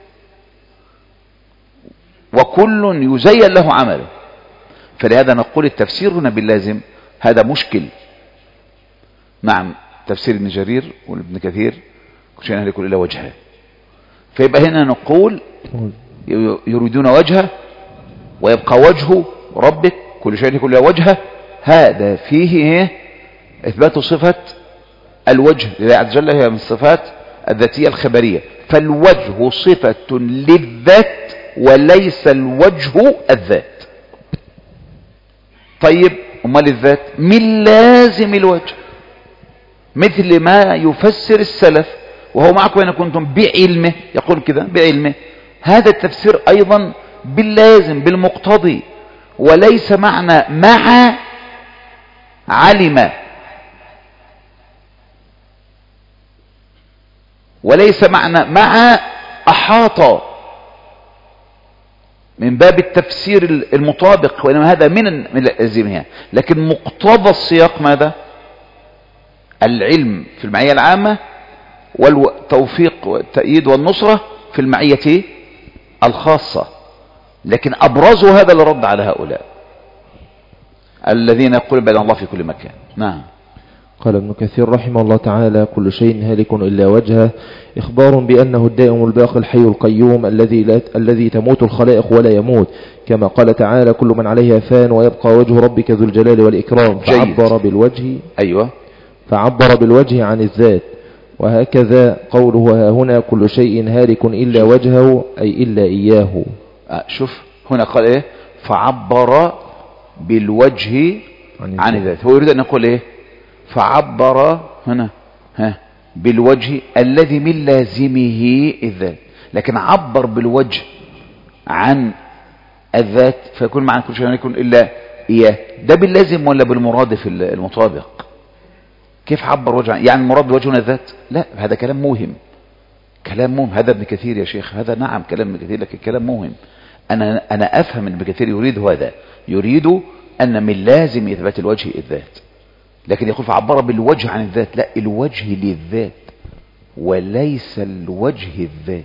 وكل يزين له عمله. فلهذا نقول التفسير هنا باللازم هذا مشكل. نعم تفسير ابن جرير وابن كثير كل شيء يكون إلى وجهه. فيبقى هنا نقول يريدون وجهه ويبقى وجه ربك كل شيء يكون إلى وجهه. هذا فيه إثبات صفة الوجه لله عز وجل، هي من الصفات الذاتية الخبرية. فالوجه صفة للذات وليس الوجه الذات. طيب امال الذات من لازم الوجه، مثل ما يفسر السلف وهو معكم ان كنتم بعلمه، يقول كده بعلمه. هذا التفسير ايضا باللازم بالمقتضي، وليس معنى مع علم، وليس معنى مع احاط من باب التفسير المطابق، وإنما هذا من من لازمها. لكن مقتضى السياق ماذا؟ العلم في المعية العامة، والتوفيق والتأييد والنصرة في المعية الخاصة. لكن أبرزوا هذا اللي رد على هؤلاء الذين يقولون بأن الله في كل مكان. نعم. قال ابن كثير رحمه الله تعالى: كل شيء هالك إلا وجهه، إخبار بأنه الدائم الباقي الحي القيوم الذي لا الذي تموت الخلائق ولا يموت، كما قال تعالى: كل من عليها فان ويبقى وجه ربك ذو الجلال والإكرام. فعبر بالوجه أيوة فعبر بالوجه عن الذات. وهكذا قوله هنا: كل شيء هالك إلا وجهه، أي إلا إياه. آه شوف هنا قال إيه؟ فعبر بالوجه عن, عن الذات. هو يريد أن يقول إيه؟ فعبر هنا ها بالوجه الذي من لازمه الذات، لكن عبر بالوجه عن الذات فيكون معنى كل شيء يكون إلا إياه. ده باللازم ولا بالمرادف المطابق؟ كيف عبر وجه يعني المراد بوجه الذات؟ لا، هذا كلام موهم، كلام موهم. هذا ابن كثير يا شيخ، هذا نعم كلام ابن كثير، لكن كلام موهم. أنا أنا أفهم ان ابن كثير يريد هذا، يريد أن من لازم إثبات الوجه الذات، لكن يقول فعبر بالوجه عن الذات. لا، الوجه للذات وليس الوجه الذات،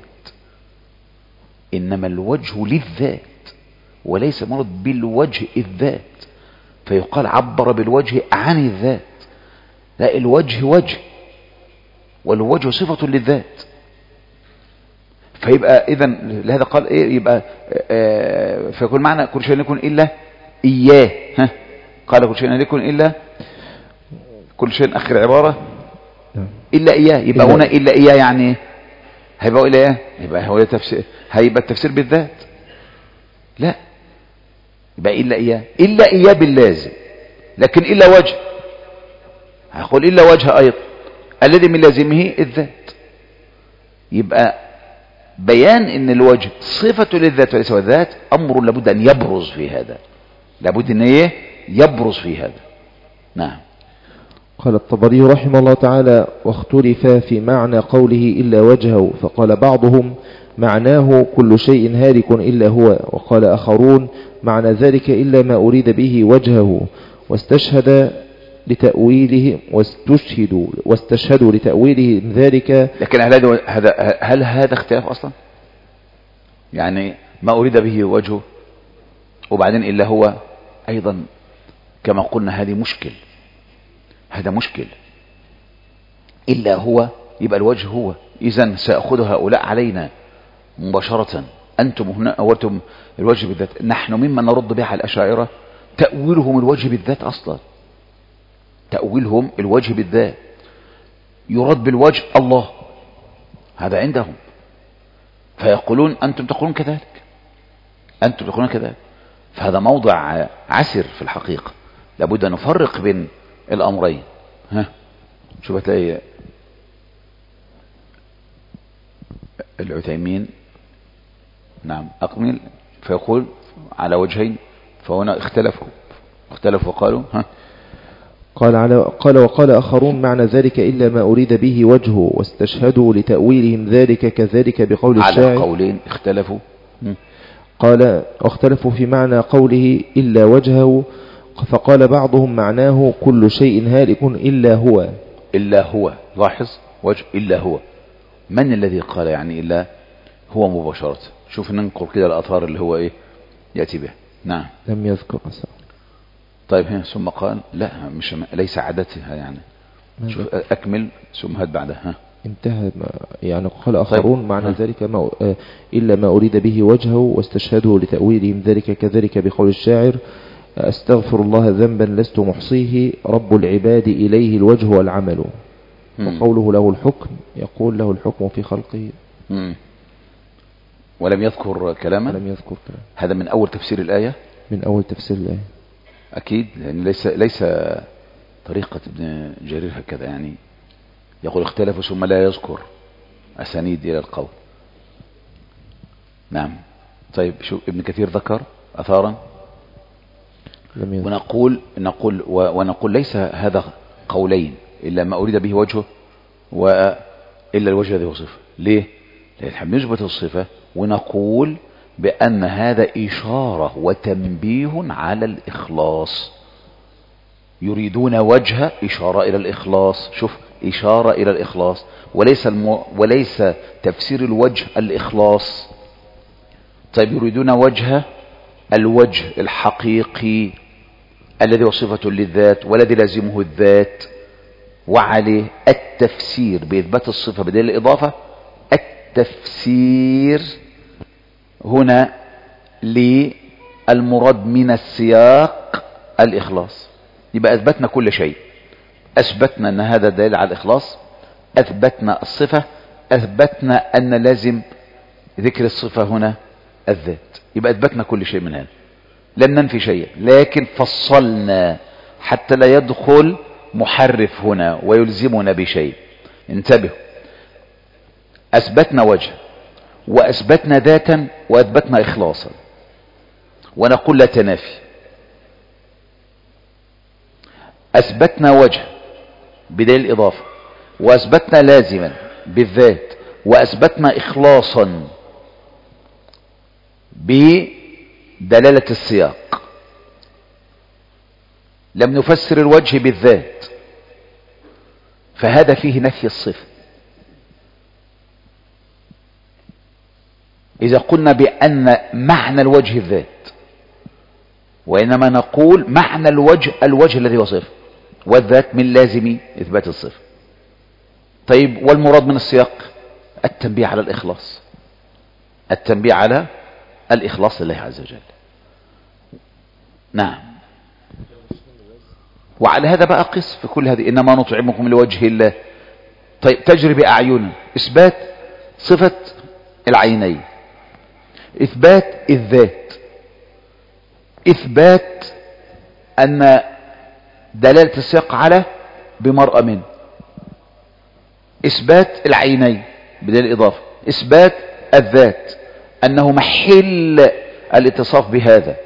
إنما الوجه للذات وليس مراد بالوجه الذات. فيقال عبر بالوجه عن الذات. لا، الوجه وجه والوجه صفة للذات. فيبقى إذا لهذا قال إيه؟ يبقى آه فيكون معنى كل شيء يكون إلا إياه. ها قال كل شيء يكون إلا كل شيء آخر عبارة إلا إياه. يبقى هنا إلا إياه يعني هيبقى إلا إياه، يبقى هو تفسير، هيبقى التفسير بالذات. لا، يبقى إلا إياه، إلا إياه باللازم، لكن إلا وجه هقول إلا وجه أيضا الذي من لازمه الذات. يبقى بيان ان الوجه صفة للذات وليس الذات امر لابد ان يبرز في هذا، لابد ان ايه يبرز في هذا. نعم. قال الطبري رحمه الله تعالى: واختلف في معنى قوله إلا وجهه، فقال بعضهم معناه كل شيء هالك إلا هو، وقال آخرون معنى ذلك إلا ما أريد به وجهه، واستشهد لتأويله واستشهدوا واستشهدوا لتأويله ذلك. لكن هل هذا هل هذا اختلاف أصلا؟ يعني ما أريد به وجهه وبعدين إلا هو أيضا كما قلنا هذه مشكل، هذا مشكل. إلا هو يبقى الوجه هو، إذن سأخذ هؤلاء علينا مباشرة. أنتم هنا أولتم الوجه بالذات، نحن ممن نرد به على الأشاعرة تأويلهم الوجه بالذات أصلا، تأويلهم الوجه بالذات، يراد بالوجه الله، هذا عندهم. فيقولون أنتم تقولون كذلك، أنتم تقولون كذلك. فهذا موضع عسر في الحقيقة، لابد أن نفرق بين الأمرين. ها شوف هتلاقي العثيمين نعم أقمل فيقول على وجهين، فهنا اختلفوا اختلفوا وقالوا ها قال, على قال وقال آخرون معنى ذلك إلا ما أريد به وجهه، واستشهدوا لتأويلهم ذلك كذلك بقول الشاعر. على قولين اختلفوا. قال واختلفوا في معنى قوله إلا وجهه، فقال بعضهم معناه كل شيء هالك إلا هو. إلا هو، لاحظ وجه إلا هو. من الذي قال يعني إلا هو مباشرة؟ شوف ننقل كده الأطهار اللي هو إيه يأتي به. نعم لم يذكر أصلا. طيب هنا ثم قال لا مش ليس عادتها يعني شوف أكمل ثم هات بعدها. ها انتهى يعني قال آخرون طيب. معنى ها. ذلك ما إلا ما أريد به وجهه، واستشهدوا لتأويلهم ذلك كذلك بقول الشاعر: أستغفر الله ذنبا لست محصيه، رب العباد إليه الوجه والعمل. مم. وقوله له الحكم، يقول له الحكم في خلقه. مم. ولم يذكر كلاما. ولم يذكر كلاما. هذا من أول تفسير الآية، من أول تفسير الآية أكيد، لأن ليس ليس طريقة ابن جرير هكذا، يعني يقول اختلفوا ثم لا يذكر أسانيد إلى القول. نعم. طيب شو ابن كثير ذكر أثارا، ونقول نقول ونقول ليس هذا قولين إلا ما أريد به وجهه وإلا الوجه ذي وصفه. ليه؟ لأن نحن نثبت الصفة ونقول بأن هذا إشارة وتنبيه على الإخلاص، يريدون وجه إشارة إلى الإخلاص. شوف، إشارة إلى الإخلاص، وليس الم... وليس تفسير الوجه الإخلاص. طيب يريدون وجه الوجه الحقيقي الذي هو صفة للذات والذي لازمه الذات، وعليه التفسير بإثبات الصفة بدليل الإضافة. التفسير هنا للمراد من السياق الإخلاص. يبقى أثبتنا كل شيء، أثبتنا أن هذا دليل على الإخلاص، أثبتنا الصفة، أثبتنا أن لازم ذكر الصفة هنا الذات. يبقى أثبتنا كل شيء من هذا، لم ننفي شيء، لكن فصلنا حتى لا يدخل محرف هنا ويلزمنا بشيء. انتبهوا، أثبتنا وجه وأثبتنا ذاتا وأثبتنا إخلاصا، ونقول لا تنافي. أثبتنا وجه بدليل الإضافة، وأثبتنا لازما بالذات، وأثبتنا إخلاصا بدلالة السياق. لم نفسر الوجه بالذات، فهذا فيه نفي الصفة. إذا قلنا بأن معنى الوجه الذات، وإنما نقول معنى الوجه الوجه الذي وصفه، والذات من لازم إثبات الصفة. طيب والمراد من السياق التنبيه على الإخلاص، التنبيه على الإخلاص لله عز وجل. نعم. وعلى هذا بقى قس في كل هذه، إنما نطعمكم لوجه الله. طيب تجري بأعيننا، إثبات صفة العينين، إثبات الذات، إثبات أن دلالة السياق على بمرأة من، إثبات العينين بدليل الإضافة، إثبات الذات أنه محل الاتصاف بهذا،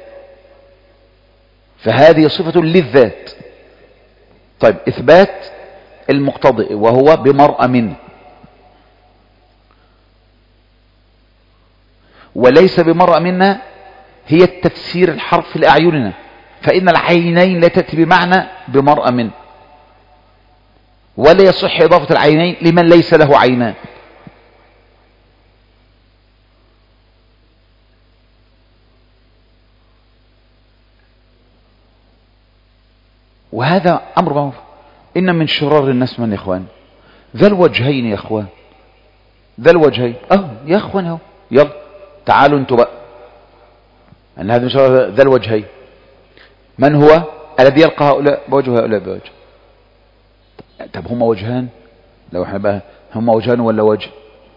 فهذه صفة للذات. طيب إثبات المقتضي وهو بمرأة من، وليس بمرأة منا هي التفسير الحرف لأعيننا، فإن العينين لا تأتي بمعنى بمرأة من، ولا يصح إضافة العينين لمن ليس له عينان. وهذا أمر معروف. إن من شرار الناس من يا إخوان ذا الوجهين، يا إخوان ذا الوجهين. أه يا إخوان أهو، يلا تعالوا انتوا بقى، أن هذا من شرار ذا الوجهين. من هو الذي يلقى هؤلاء بوجه وهؤلاء بوجه؟ طب هما وجهان؟ لو احنا بقى هما وجهان ولا وجه؟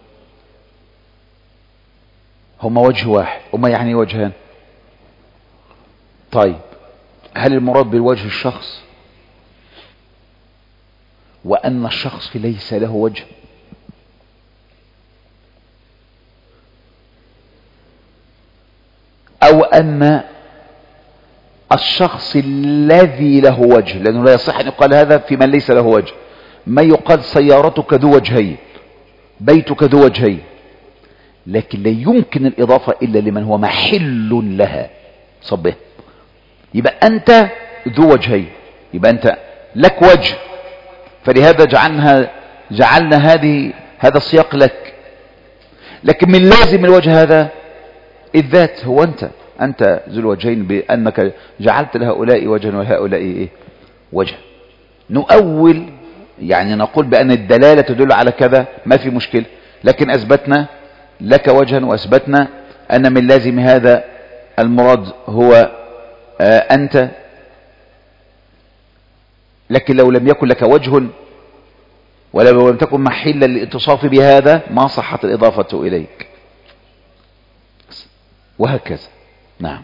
هما وجه واحد، هما يعني وجهان. طيب هل المراد بالوجه الشخص، وأن الشخص ليس له وجه؟ أو أن الشخص الذي له وجه؟ لأنه لا يصح أن يقال هذا في من ليس له وجه. ما يقال سيارتك ذو وجهين، بيتك ذو وجهين، لكن لا يمكن الإضافة إلا لمن هو محل لها. صبه، يبقى أنت ذو وجهين، يبقى أنت لك وجه، فلهذا جعلنا جعلنا هذه هذا السياق لك. لكن من لازم الوجه هذا الذات، هو أنت أنت ذو الوجهين، بأنك جعلت لهؤلاء وجها وهؤلاء إيه وجه. نؤول يعني نقول بأن الدلالة تدل على كذا، ما في مشكلة، لكن أثبتنا لك وجها، وأثبتنا أن من لازم هذا المراد هو آه أنت. لكن لو لم يكن لك وجه ولو لم تكن محلا للاتصاف بهذا ما صحت الإضافة إليك، وهكذا. نعم.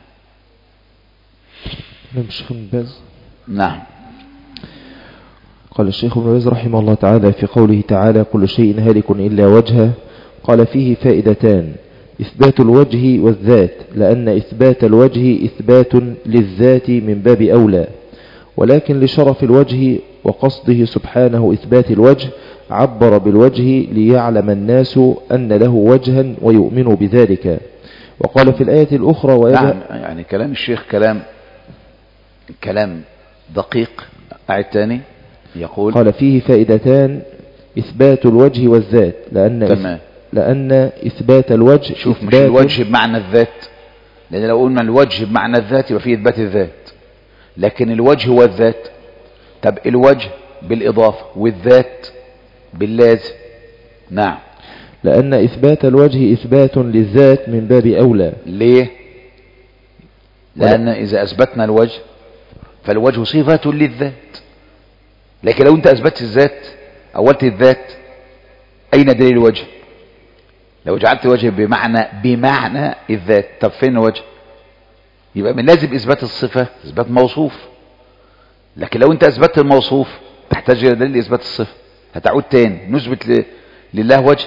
الشيخ ابن باز. نعم. قال الشيخ ابن باز رحمه الله تعالى في قوله تعالى كل شيء هالك إلا وجهه، قال فيه فائدتان: إثبات الوجه والذات، لأن إثبات الوجه إثبات للذات من باب أولى، ولكن لشرف الوجه وقصده سبحانه إثبات الوجه عبر بالوجه ليعلم الناس أن له وجها ويؤمنوا بذلك. وقال في الآية الأخرى: نعم، يعني كلام الشيخ كلام كلام دقيق أعد تاني. يقول قال فيه فائدتان: إثبات الوجه والذات، لأن تمام. لأن إثبات الوجه شوف، مش إثبات الوجه بمعنى الذات، لأن لو قلنا الوجه بمعنى الذات يبقى فيه إثبات الذات، لكن الوجه هو الذات. طب الوجه بالإضافة والذات باللازم. نعم. لأن إثبات الوجه إثبات للذات من باب أولى. ليه؟ لأن إذا أثبتنا الوجه فالوجه صفة للذات، لكن لو أنت أثبتت الذات أولت الذات، أين دليل الوجه؟ لو جعلت الوجه بمعنى بمعنى الذات، طب فين الوجه؟ يبقى من لازم إثبات الصفة إثبات موصوف، لكن لو أنت أثبتت الموصوف تحتاج إلى دليل إثبات الصفة. هتعود تاني نثبت لله وجه،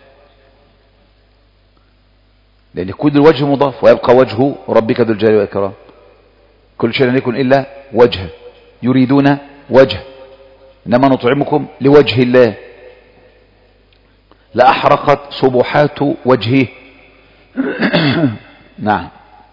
لأن كل الوجه مضاف، ويبقى وجه ربك ذو الجلال والإكرام. كل شيء لن يكن إلا وجه، يريدون وجه، إنما نطعمكم لوجه الله لأحرقت صبحات وجهه. نعم.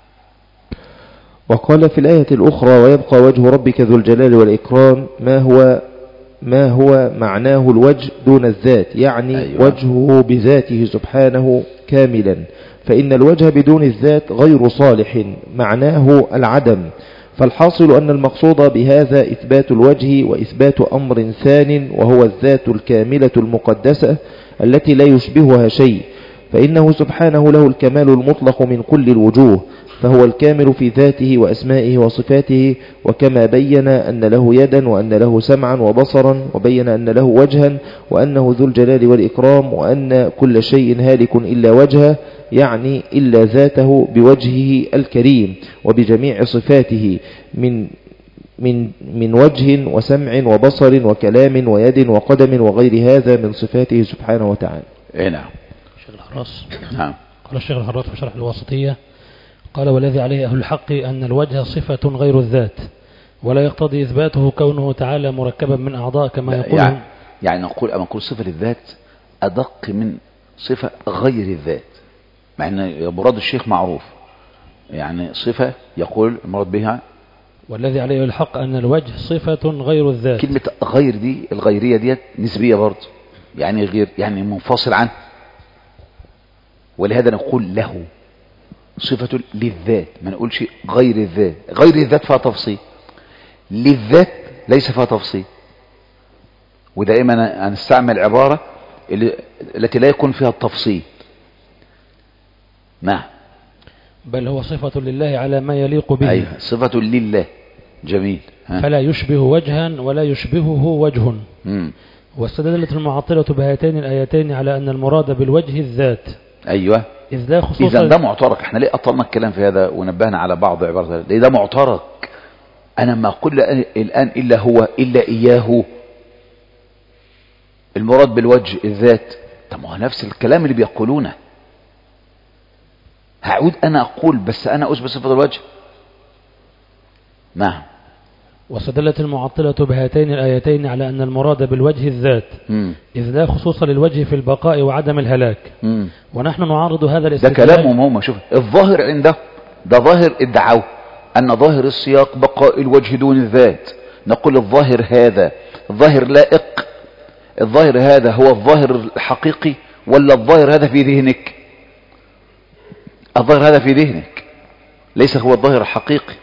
وقال في الآية الأخرى: ويبقى وجه ربك ذو الجلال والإكرام، ما هو ما هو معناه الوجه دون الذات، يعني أيوة. وجهه بذاته سبحانه كاملا، فإن الوجه بدون الذات غير صالح، معناه العدم. فالحاصل أن المقصود بهذا إثبات الوجه وإثبات أمر ثان، وهو الذات الكاملة المقدسة التي لا يشبهها شيء، فإنه سبحانه له الكمال المطلق من كل الوجوه، فهو الكامل في ذاته وأسمائه وصفاته، وكما بين أن له يدا وأن له سمعا وبصرا، وبين أن له وجها وأنه ذو الجلال والإكرام، وأن كل شيء هالك إلا وجهه، يعني إلا ذاته بوجهه الكريم وبجميع صفاته من من من وجه وسمع وبصر وكلام ويد وقدم وغير هذا من صفاته سبحانه وتعالى. إيه نعم. الشيخ الحراس. نعم. قال الشيخ الحراس في شرح الواسطية: قال والذي عليه أهل الحق أن الوجه صفة غير الذات، ولا يقتضي إثباته كونه تعالى مركبا من أعضاء كما يقول. يعني, يعني نقول أما نقول صفة للذات أدق من صفة غير الذات، مع أن مراد الشيخ معروف، يعني صفة يقول المراد بها والذي عليه الحق أن الوجه صفة غير الذات. كلمة غير دي الغيرية ديت نسبية برضه، يعني غير يعني منفصل عنه، ولهذا نقول له صفة للذات، ما نقولش غير الذات. غير الذات فيها تفصيل، للذات ليس فيها تفصيل. ودائما هنستعمل عبارة التي لا يكون فيها التفصيل. نعم. بل هو صفة لله على ما يليق به. أيوة، صفة لله. جميل. ها. فلا يشبه وجها ولا يشبهه وجه. مم. واستدلت المعطلة بهاتين الآيتين على أن المراد بالوجه الذات. أيوة. إذ لا خصوصا. إذا ده معترك. احنا ليه أطلنا الكلام في هذا ونبهنا على بعض عبارات؟ ليه ده معترك؟ أنا ما أقول الآن إلا هو إلا إياه المراد بالوجه الذات. طب ما هو نفس الكلام اللي بيقولونه. هعود أنا أقول بس أنا أثبت صفة الوجه. نعم. واستدلت المعطلة بهاتين الآيتين على أن المراد بالوجه الذات، مم. إذ لا خصوص للوجه في البقاء وعدم الهلاك. مم. ونحن نعارض هذا ده الاستدلال. كلامهم هم. شوف الظاهر عنده ده ظاهر ادعوا أن ظاهر السياق بقاء الوجه دون الذات. نقول الظاهر هذا الظاهر لائق، الظاهر هذا هو الظاهر الحقيقي ولا الظاهر هذا في ذهنك؟ الظاهر هذا في ذهنك ليس هو الظاهر الحقيقي.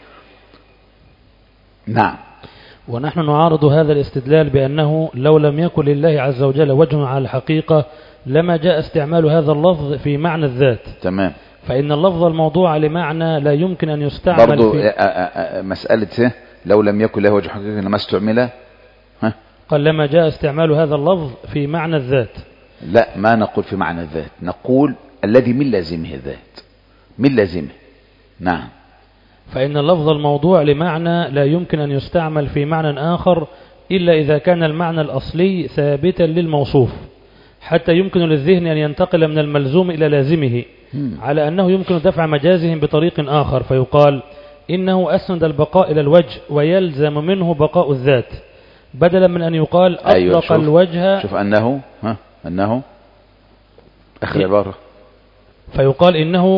نعم. ونحن نعارض هذا الاستدلال بأنه لو لم يكن لله عز وجل وجه على الحقيقة لما جاء استعمال هذا اللفظ في معنى الذات. تمام. فإن اللفظ الموضوع لمعنى لا يمكن أن يستعمل برضو في مسألة لو لم يكن له وجه حقيقي لما استعمل. ها؟ قال لما جاء استعمال هذا اللفظ في معنى الذات. لا، ما نقول في معنى الذات، نقول الذي من لازمه الذات، من لازمه. نعم. فإن اللفظ الموضوع لمعنى لا يمكن أن يستعمل في معنى آخر إلا إذا كان المعنى الأصلي ثابتا للموصوف، حتى يمكن للذهن أن ينتقل من الملزوم إلى لازمه، على أنه يمكن دفع مجازهم بطريق آخر، فيقال إنه أسند البقاء إلى الوجه ويلزم منه بقاء الذات، بدلا من أن يقال أطلق أيوة. شوف الوجه. شوف أنه ها أنه آخر عبارة. فيقال إنه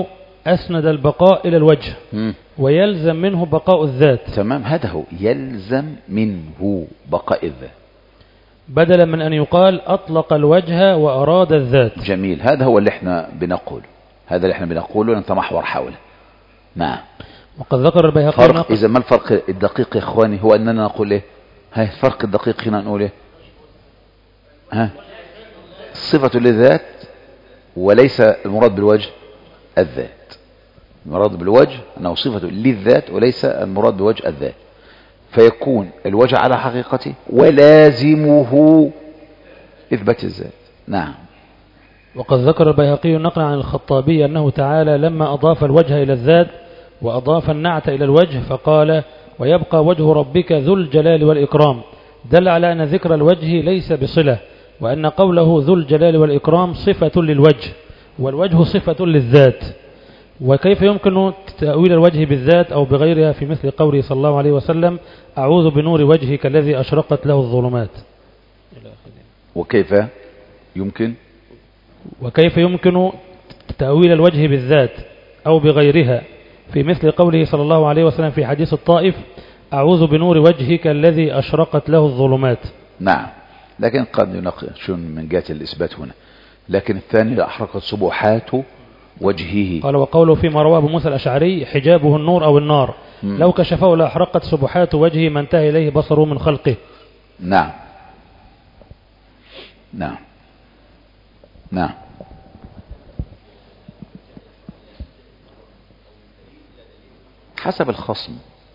أسند البقاء إلى الوجه مم. ويلزم منه بقاء الذات. تمام، هذا هو يلزم منه بقاء الذات، بدلا من أن يقال أطلق الوجه وأراد الذات. جميل، هذا هو اللي احنا بنقوله، هذا اللي احنا بنقوله نتمحور حوله. نعم. وقد ذكر البيهقي فرق إذا ما الفرق الدقيق يا إخواني؟ هو أننا نقول إيه؟ هاي الفرق الدقيق هنا نقول إيه؟ ها، صفة للذات وليس المراد بالوجه الذات. المراد بالوجه أنه صفة للذات وليس المراد بوجه الذات، فيكون الوجه على حقيقته ولازمه إثبات الذات. نعم. وقد ذكر البيهقي نقل عن الخطابي أنه تعالى لما أضاف الوجه إلى الذات وأضاف النعت إلى الوجه فقال ويبقى وجه ربك ذو الجلال والإكرام، دل على أن ذكر الوجه ليس بصلة، وأن قوله ذو الجلال والإكرام صفة للوجه والوجه صفة للذات. وكيف يمكن تأويل الوجه بالذات أو بغيرها في مثل قوله صلى الله عليه وسلم أعوذ بنور وجهك الذي أشرقت له الظلمات؟ وكيف يمكن وكيف يمكن تأويل الوجه بالذات أو بغيرها في مثل قوله صلى الله عليه وسلم في حديث الطائف أعوذ بنور وجهك الذي أشرقت له الظلمات؟ نعم، لكن قد يناقشون من جهة الإثبات هنا، لكن الثاني أحرقت سبحات وجهه. قال وقوله فيما رواه أبو موسى الأشعري حجابه النور أو النار، م. لو كشفه لأحرقت سبحات وجهه ما انتهى إليه بصره من خلقه. نعم نعم نعم. حسب الخصم،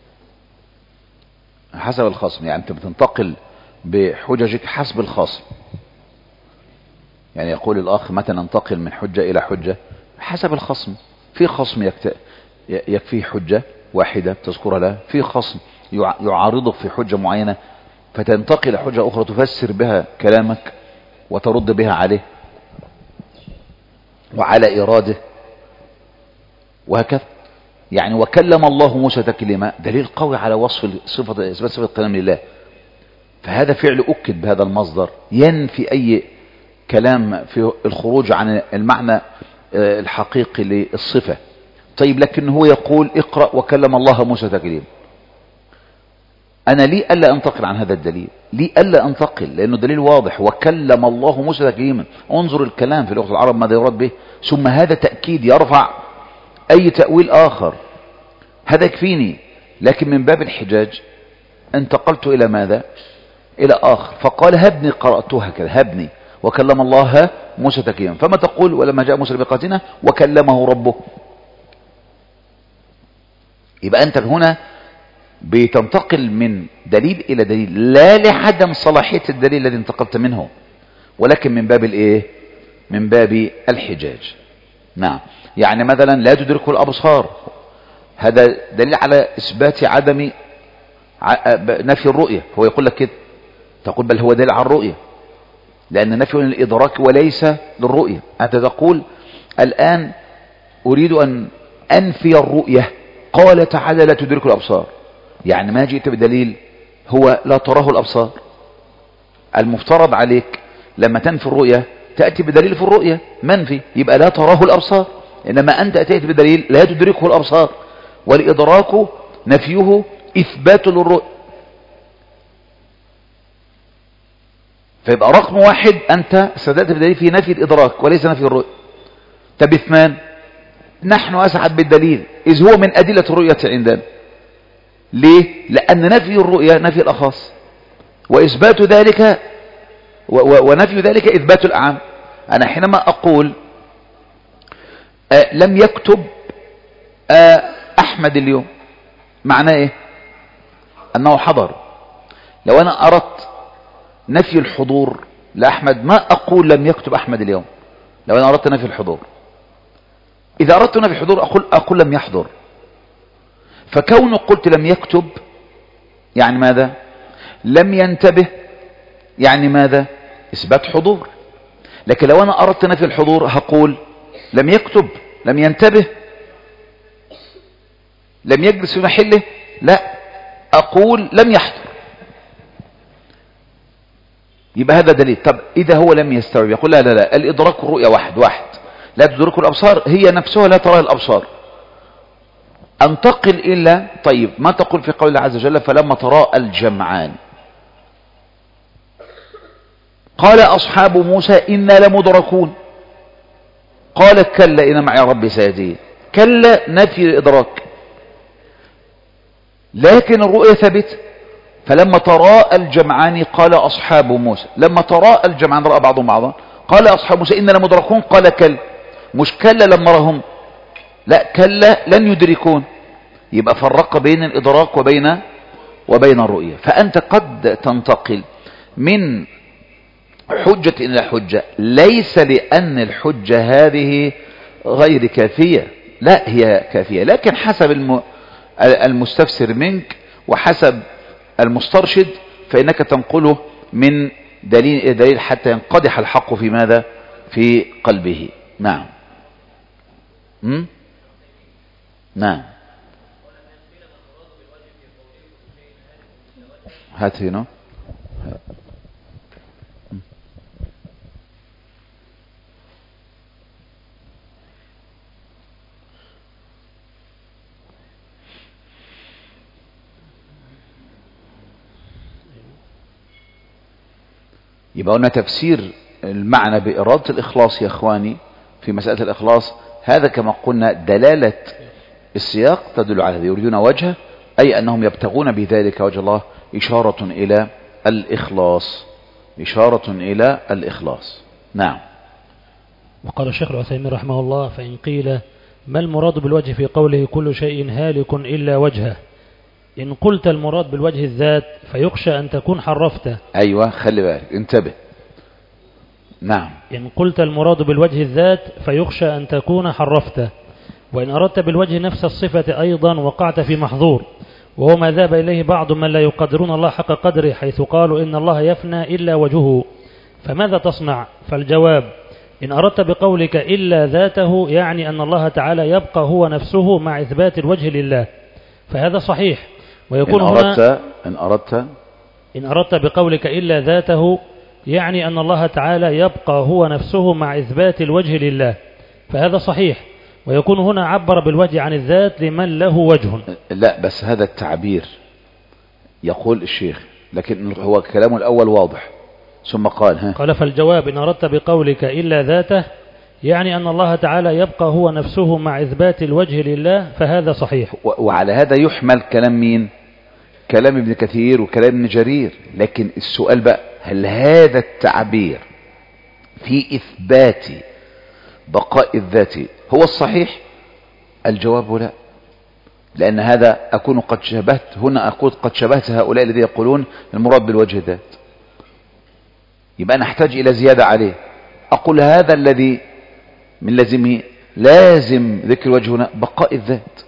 حسب الخصم، يعني أنت بتنتقل بحججك حسب الخصم. يعني يقول الأخ متى ننتقل من حجة إلى حجة؟ حسب الخصم. في خصم يكت... يكفيه حجة واحدة تذكر له، في خصم يعارضك في حجة معينة فتنتقل حجة أخرى تفسر بها كلامك وترد بها عليه وعلى إراده وهكذا. يعني وكلم الله موسى تكليما دليل قوي على وصف صفة إثبات صفة الكلام لله، فهذا فعل أكد بهذا المصدر ينفي أي كلام في الخروج عن المعنى الحقيقي للصفة. طيب لكن هو يقول اقرأ وكلم الله موسى تكليما، أنا لي ألا أنتقل عن هذا الدليل؟ لي ألا أنتقل لأنه دليل واضح، وكلم الله موسى تكليما. انظر الكلام في لغة العرب ماذا يراد به، ثم هذا تأكيد يرفع أي تأويل آخر، هذا يكفيني. لكن من باب الحجاج انتقلت إلى ماذا؟ إلى آخر، فقال هبني، قرأته هكذا هبني وكلم الله موسى تكليما. فما تقول ولما جاء موسى لميقاتنا وكلمه ربه؟ يبقى أنت هنا بتنتقل من دليل إلى دليل، لا لعدم صلاحية الدليل الذي انتقلت منه، ولكن من باب الإيه؟ من باب الحجاج. نعم. يعني مثلا لا تدركه الأبصار، هذا دليل على إثبات عدم نفي الرؤية، هو يقول لك كده، تقول بل هو دليل على الرؤية لأن نفي للإدراك وليس للرؤية. أنت تقول الآن أريد أن أنفي الرؤية، قال تعالى لا تدرك الأبصار، يعني ما جئت بدليل هو لا تراه الأبصار. المفترض عليك لما تنفي الرؤية تأتي بدليل في الرؤية منفي، يبقى لا تراه الأبصار، إنما أنت أتيت بدليل لا تدركه الأبصار، والإدراك نفيه إثبات للرؤية. فيبقى رقم واحد أنت استدلت بدليل في نفي الإدراك وليس نفي الرؤية. طب اثنان، نحن أسعد بالدليل إذ هو من أدلة الرؤية عندنا. ليه؟ لأن نفي الرؤية نفي الأخص، وإثبات ذلك ونفي ذلك إثبات الأعم. أنا حينما أقول آه لم يكتب آه أحمد اليوم، معناه إيه؟ أنه حضر. لو أنا أردت نفي الحضور لأحمد ما أقول لم يكتب أحمد اليوم، لو أنا أردت نفي الحضور. إذا أردت نفي الحضور أقول, أقول لم يحضر. فكون قلت لم يكتب يعني ماذا؟ لم ينتبه يعني ماذا؟ إثبات حضور. لكن لو أنا أردت نفي الحضور هقول لم يكتب، لم ينتبه، لم يجلس في محله، لا، أقول لم يحضر. يبقى هذا دليل. طب إذا هو لم يستوعب يقول لا لا لا الإدراك الرؤية واحد واحد، لا تدرك الأبصار هي نفسها لا ترى الأبصار، انتقل إلى طيب ما تقول في قول الله عز وجل فلما تراءى الجمعان قال أصحاب موسى إنا لمدركون قال كلا إن معي ربي سيهدين. كلا نفي الإدراك، لكن الرؤية ثابتة. فلما تراءى الجمعان قال أصحاب موسى، لما تراءى الجمعان رأى بعضهم بعضا قال أصحاب موسى إنا لمدركون قال كلا، مش كلا لما رهم، لا كلا لن يدركون. يبقى فرق بين الإدراك وبين وبين الرؤية. فأنت قد تنتقل من حجة إلى حجة، ليس لأن الحجة هذه غير كافية، لا هي كافية، لكن حسب المستفسر منك وحسب المسترشد فإنك تنقله من دليل إلى دليل حتى ينقدح الحق في ماذا؟ في قلبه. نعم. م? نعم. هات هنا. يبقى قلنا تفسير المعنى بإرادة الإخلاص يا إخواني في مسألة الإخلاص، هذا كما قلنا دلالة السياق تدل على هذا، يريدون وجهه أي أنهم يبتغون بذلك وجه الله، إشارة إلى الإخلاص، إشارة إلى الإخلاص. نعم. وقال الشيخ العثيمين رحمه الله فإن قيل ما المراد بالوجه في قوله كل شيء هالك إلا وجهه، إن قلت المراد بالوجه الذات فيخشى أن تكون حرفته. أيوة خلي بالك انتبه. نعم. إن قلت المراد بالوجه الذات فيخشى أن تكون حرفته، وإن أردت بالوجه نفس الصفة أيضا وقعت في محظور، وهو ما ذهب إليه بعض من لا يقدرون الله حق قدره، حيث قالوا إن الله يفنى إلا وجهه، فماذا تصنع؟ فالجواب إن أردت بقولك إلا ذاته يعني أن الله تعالى يبقى هو نفسه مع إثبات الوجه لله، فهذا صحيح. ويكون إن أردت هنا إن أردت إن أردت بقولك إلا ذاته يعني أن الله تعالى يبقى هو نفسه مع إثبات الوجه لله، فهذا صحيح. ويكون هنا عبر بالوجه عن الذات لمن له وجه. لا بس هذا التعبير يقول الشيخ، لكن هو كلامه الأول واضح. ثم قال ها قال فالجواب إن أردت بقولك إلا ذاته يعني أن الله تعالى يبقى هو نفسه مع إثبات الوجه لله، فهذا صحيح. وعلى هذا يحمل كلام مين؟ كلام ابن كثير وكلام ابن جرير. لكن السؤال بقى هل هذا التعبير في إثبات بقاء الذات هو الصحيح؟ الجواب لا، لأن هذا أكون قد شبهت هنا أكون قد شبهت هؤلاء الذين يقولون المراد بالوجه الذات، يبقى أنا أحتاج إلى زيادة عليه. أقول هذا الذي من لازمه لازم ذكر وجه هنا بقاء الذات،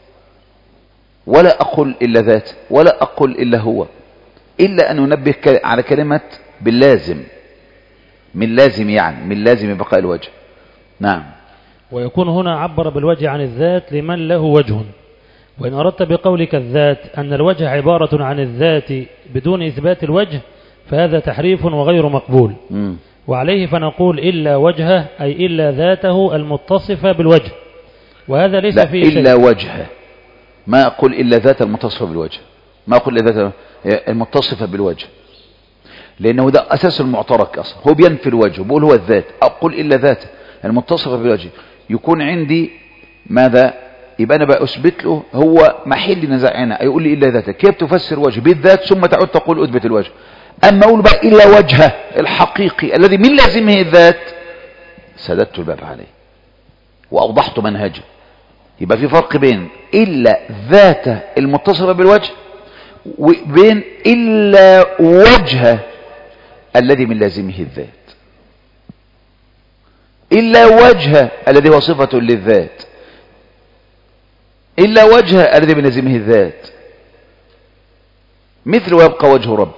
ولا أقول إلا ذات ولا أقول إلا هو، إلا أن ننبه على كلمة باللازم، من لازم يعني من لازم بقاء الوجه. نعم. ويكون هنا عبر بالوجه عن الذات لمن له وجه. وإن أردت بقولك الذات أن الوجه عبارة عن الذات بدون إثبات الوجه فهذا تحريف وغير مقبول. م. وعليه فنقول إلا وجهه أي إلا ذاته المتصفة بالوجه، وهذا ليس لا فيه شيء. إلا وجهه، ما أقول إلا ذات المتصفة بالوجه، ما أقول إلا ذات المتصفة بالوجه، لأنه ده أساس المعترك أصلا، هو بينفي الوجه بقول هو الذات. أقول إلا ذات المتصفة بالوجه يكون عندي ماذا؟ يبقى أنا بقى أثبت له هو محل نزاعنا، يقول لي إلا ذاته، كيف تفسر وجه بالذات ثم تعود تقول أثبت الوجه؟ أما أقول بقى إلا وجهه الحقيقي الذي من لازمه الذات سددت الباب عليه وأوضحت منهجه. يبقى في فرق بين إلا ذاته المتصفة بالوجه وبين إلا وجهه الذي من لازمه الذات. إلا وجهه الذي هو صفة للذات، إلا وجهه الذي من لازمه الذات، مثل ويبقى وجه ربك.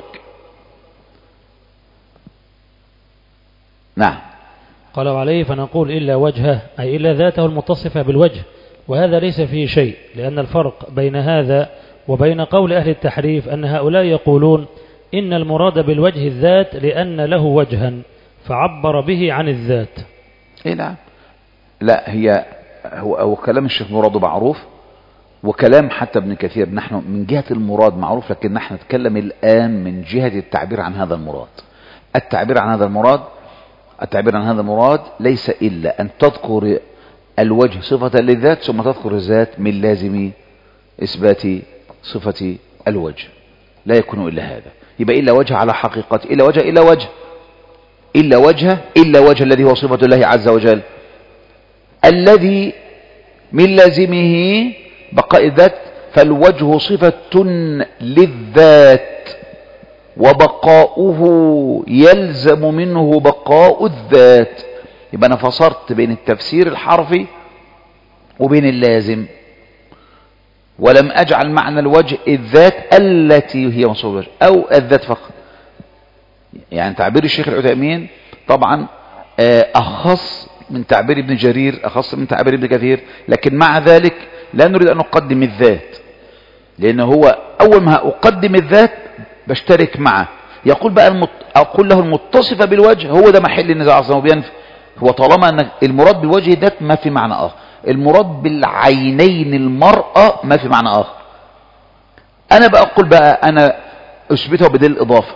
نعم. قال وعليه فنقول إلا وجهه أي إلا ذاته المتصفة بالوجه، وهذا ليس فيه شيء، لأن الفرق بين هذا وبين قول أهل التحريف أن هؤلاء يقولون إن المراد بالوجه الذات لأن له وجها فعبر به عن الذات. إيه نعم. لا هي هو, هو كلام الشيخ مراد معروف، وكلام حتى ابن كثير. نحن من جهة المراد معروف، لكن نحن نتكلم الآن من جهة التعبير عن هذا المراد. التعبير عن هذا المراد التعبير عن هذا المراد ليس إلا أن تذكر الوجه صفة للذات ثم تذكر الذات من لازم إثبات صفة الوجه، لا يكون إلا هذا. يبقى إلا وجه على حقيقته، إلا وجه إلا وجه إلا وجه إلا وجه الذي هو صفة الله عز وجل، الذي من لازمه بقاء الذات. فالوجه صفة للذات وبقاؤه يلزم منه بقاء الذات. يبقى أنا فصلت بين التفسير الحرفي وبين اللازم، ولم أجعل معنى الوجه الذات التي هي مصوب الوجه أو الذات فقط. يعني تعبير الشيخ العثيمين طبعا أخص من تعبير ابن جرير، أخص من تعبير ابن كثير، لكن مع ذلك لا نريد أن نقدم الذات، لأنه هو أول ما أقدم الذات بشترك معه. يقول بقى المت... أقول له المتصفة بالوجه، هو ده محل النزاع أصلا وبينفي. هو طالما أن المراد بالوجه ذات ما في معنى آخر، المراد بالعينين المرأة ما في معنى آخر. أنا بقى أقول بقى أنا أثبته بدليل الإضافة.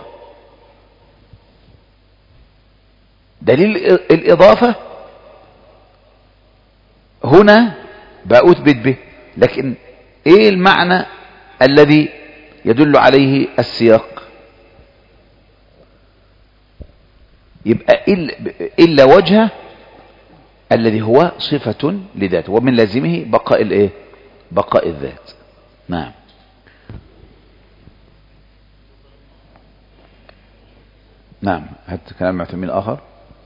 دليل الإضافة هنا بقى أثبت به، لكن إيه المعنى الذي يدل عليه السياق؟ يبقى إلا وجهه الذي هو صفة لذاته ومن لازمه بقاء الإيه؟ بقاء الذات. نعم. نعم. هات كلام معتمين آخر.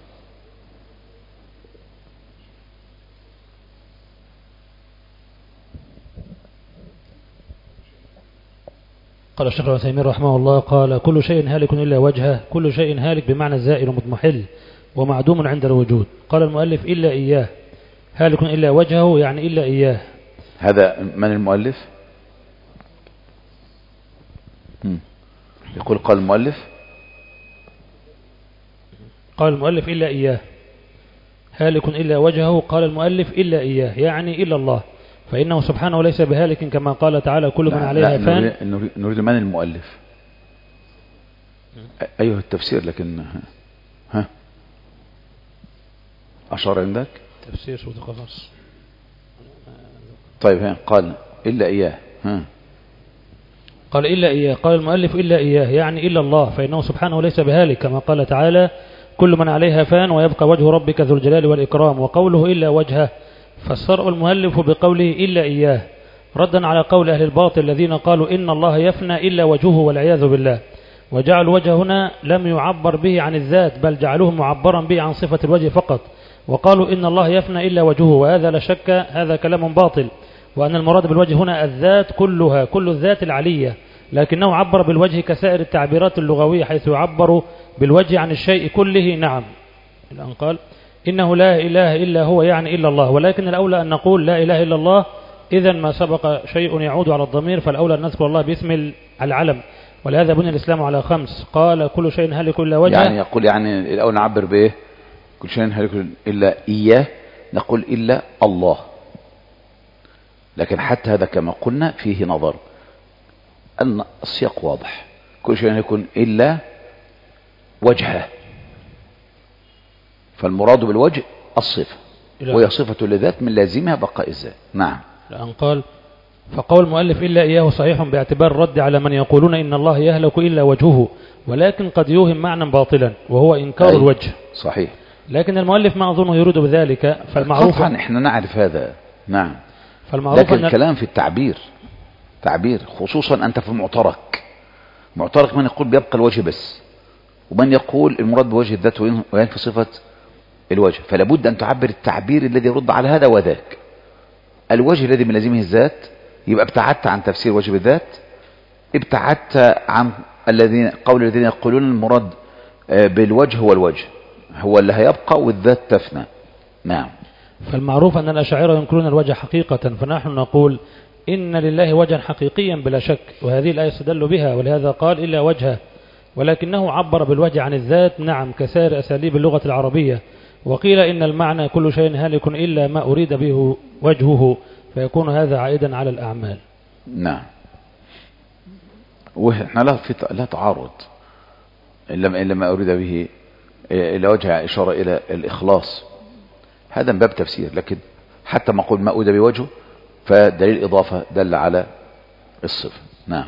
قال الشيخ العثيمين رحمه الله قال كل شيء هالك إلا وجهه، كل شيء هالك بمعنى الزائل ومضمحل ومعدوم عند الوجود. قال المؤلف إلا إياه، هالك إلا وجهه يعني إلا إياه. هذا من المؤلف؟ مم. يقول قال المؤلف قال المؤلف إلا إياه، هالك إلا وجهه. قال المؤلف إلا إياه يعني إلا الله، فإنه سبحانه ليس بهالك كما قال تعالى كل من عليها فان. نريد, نريد من المؤلف؟ أيها التفسير، لكن ها أشار عندك تفسير سورة القصص. طيب ها قال إلا إياه. ها قال إلا إياه. قال المؤلف إلا إياه يعني إلا الله، فإنه سبحانه ليس بهالك كما قال تعالى كل من عليها فان ويبقى وجه ربك ذو الجلال والإكرام. وقوله إلا وجهه فسر المؤلف بقوله إلا إياه ردا على قول أهل الباطل الذين قالوا إن الله يفنى إلا وجهه والعياذ بالله، وجعلوا الوجه هنا لم يعبر به عن الذات بل جعلوه معبرا به عن صفة الوجه فقط، وقالوا إن الله يفنى إلا وجهه، وهذا لا شك هذا كلام باطل، وأن المراد بالوجه هنا الذات كلها، كل الذات العلية، لكنه عبر بالوجه كسائر التعبيرات اللغوية حيث يعبر بالوجه عن الشيء كله. نعم. الآن قال إنه لا إله إلا هو يعني إلا الله، ولكن الأولى أن نقول لا إله إلا الله، إذا ما سبق شيء يعود على الضمير فالأولى أن نذكر الله باسم العلم، ولهذا بني الإسلام على خمس. قال كل شيء هالك إلا وجهه، يعني يقول يعني الأول نعبر بإيه؟ كل شيء هالك إلا إياه، نقول إلا الله، لكن حتى هذا كما قلنا فيه نظر، أن السياق واضح. كل شيء يكون إلا وجهه، فالمراد بالوجه الصفة وهي صفة لذات من لازمها بقاء الذات. نعم. لأن قال فقول المؤلف إلا إياه صحيح باعتبار الرد على من يقولون إن الله يهلك إلا وجهه، ولكن قد يوهم معنى باطلا وهو إنكار أي. الوجه. صحيح. لكن المؤلف ما أظن يريد بذلك، فالمعروف طبعا احنا نعرف هذا. نعم. فالمعروف لكن الكلام في التعبير تعبير، خصوصا أنت في المعترك معترك من يقول بيبقى الوجه بس، ومن يقول المراد بوجه الذات وينفي صفة الوجه، فلا بد أن تعبر التعبير الذي يرد على هذا وذاك. الوجه الذي من لازمه الذات، يبقى ابتعدت عن تفسير وجه بالذات، ابتعدت عن الذين قول الذين يقولون المراد بالوجه هو الوجه هو اللي هيبقى والذات تفنى. نعم. فالمعروف أن الأشاعرة ينكرون الوجه حقيقة، فنحن نقول إن لله وجها حقيقيا بلا شك، وهذه الآية استدل بها، ولهذا قال إلا وجهه، ولكنه عبر بالوجه عن الذات. نعم، كسائر أساليب اللغة العربية. وقيل إن المعنى كل شيء هالك إلا ما أريد به وجهه، فيكون هذا عائدا على الأعمال. نعم. وإحنا لا في لا تعارض إلا ما أريد به إلى وجه إشارة إلى الإخلاص، هذا من باب تفسير. لكن حتى ما أقول ما أريد بوجهه فدليل إضافة دل على الصفة. نعم.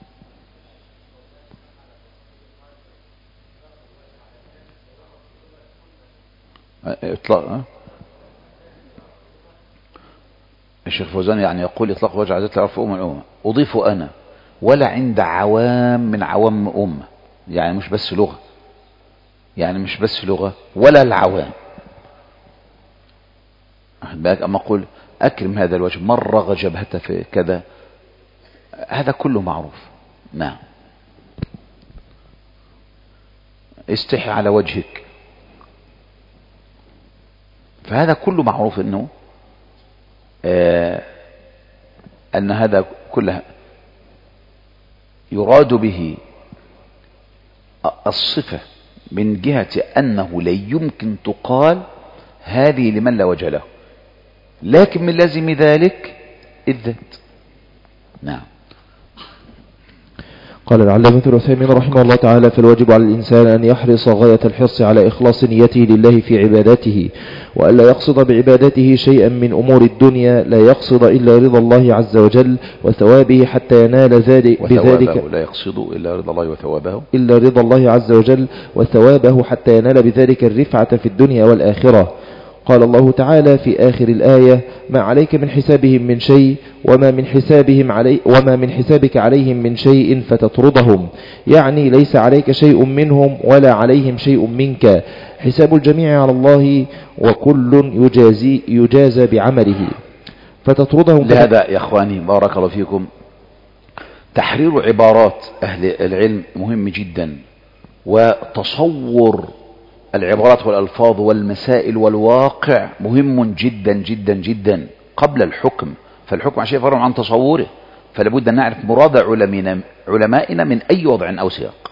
إطلاق الشيخ فوزان يعني يقول إطلاق وجه عزيز تعرف أم الأمة، أضيف أنا ولا عند عوام من عوام أمة، يعني مش بس لغة، يعني مش بس لغة ولا العوام. أما أقول أكرم هذا الوجه، مرغ جبهته في كذا، هذا كله معروف. نعم. استحي على وجهك، فهذا كله معروف انه آه ان هذا كله يراد به الصفة من جهة انه لا يمكن تقال هذه لمن لا وجه له، لكن من لازم ذلك الذات. نعم. قال العلامة العثيمين رحمه الله تعالى: فالواجب على الإنسان أن يحرص غاية الحرص على إخلاص نيته لله في عبادته، وألا يقصد بعبادته شيئا من أمور الدنيا، لا يقصد إلا رضا الله عز وجل وثوابه حتى ينال ذلك بذلك، لا يقصد إلا رضا الله وثوابه إلا رضا الله عز وجل وثوابه حتى ينال بذلك الرفعة في الدنيا والآخرة. قال الله تعالى في آخر الآية: ما عليك من حسابهم من شيء وما من حسابهم علي وما من حسابك عليهم من شيء فتطردهم، يعني ليس عليك شيء منهم ولا عليهم شيء منك، حساب الجميع على الله وكل يجازي يجازى بعمله فتطردهم. لهذا يا إخواني بارك الله فيكم تحرير عبارات أهل العلم مهم جدا، وتصور العبارات والألفاظ والمسائل والواقع مهم جدا جدا جدا قبل الحكم، فالحكم شيء فرع عن تصوره، فلابد أن نعرف مراد علمائنا من أي وضع أو سياق،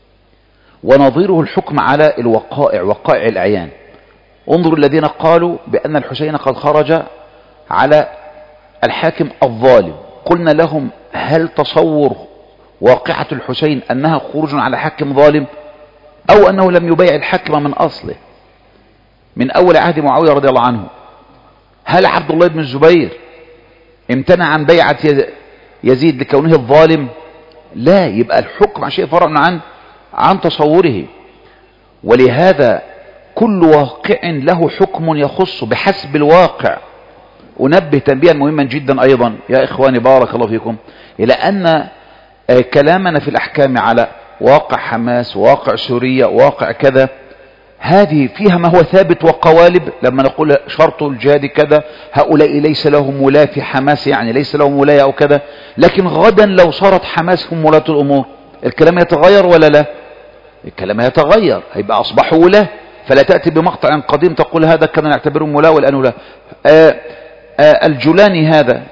ونظيره الحكم على الوقائع وقائع الأعيان. انظروا الذين قالوا بأن الحسين قد خرج على الحاكم الظالم، قلنا لهم هل تصور واقعة الحسين أنها خروج على حاكم ظالم، أو أنه لم يبايع الحكم من أصله من أول عهد معاوية رضي الله عنه؟ هل عبد الله بن الزبير امتنع عن بيعة يزيد لكونه الظالم؟ لا، يبقى الحكم شيء فرع عن عن تصوره. ولهذا كل واقع له حكم يخص بحسب الواقع. أنبه تنبيها مهما جدا أيضا يا إخواني بارك الله فيكم إلى أن كلامنا في الأحكام على واقع حماس، واقع سوريا، واقع كذا، هذه فيها ما هو ثابت وقوالب. لما نقول شرط الجهاد كذا، هؤلاء ليس لهم ولاة في حماس، يعني ليس لهم ولاية أو كذا، لكن غدا لو صارت حماس هم ولاة الأمور الكلام يتغير ولا لا؟ الكلام يتغير، هيبقى أصبحوا ولاة. فلا تأتي بمقطع قديم تقول هذا كان نعتبرهم ولاة والآن ولاة. آآ آآ الجولاني هذا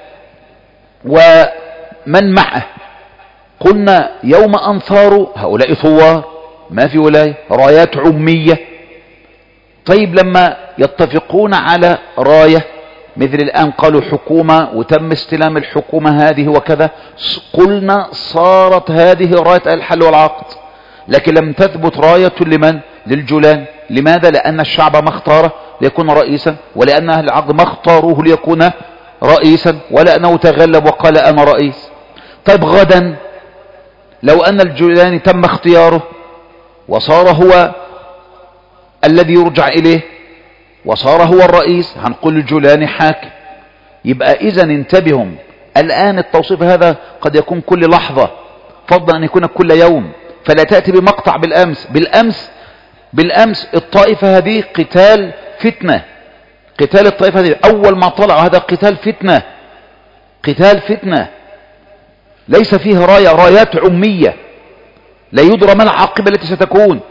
ومن معه قلنا يوم أنصاروا هؤلاء ثوار ما في ولاية، رايات عمية. طيب لما يتفقون على راية مثل الآن قالوا حكومة وتم استلام الحكومة هذه وكذا، قلنا صارت هذه راية الحل والعقد، لكن لم تثبت راية لمن؟ للجولان. لماذا؟ لأن الشعب ما اختاره ليكون رئيسا، ولأن أهل العقد ما اختاروه ليكون رئيسا، ولأنه تغلب وقال أنا رئيس. طيب غدا لو أن الجولاني تم اختياره وصار هو الذي يرجع إليه وصار هو الرئيس، هنقول الجولاني حاكم. يبقى إذا انتبهوا الآن التوصيف هذا قد يكون كل لحظة، فضلا أن يكون كل يوم، فلا تأتي بمقطع بالأمس. بالأمس بالأمس الطائفة هذه قتال فتنة، قتال الطائفة هذه أول ما طلع هذا قتال فتنة، قتال فتنة ليس فيه راية، رايات عمية لا يدرى ما العاقبة التي ستكون.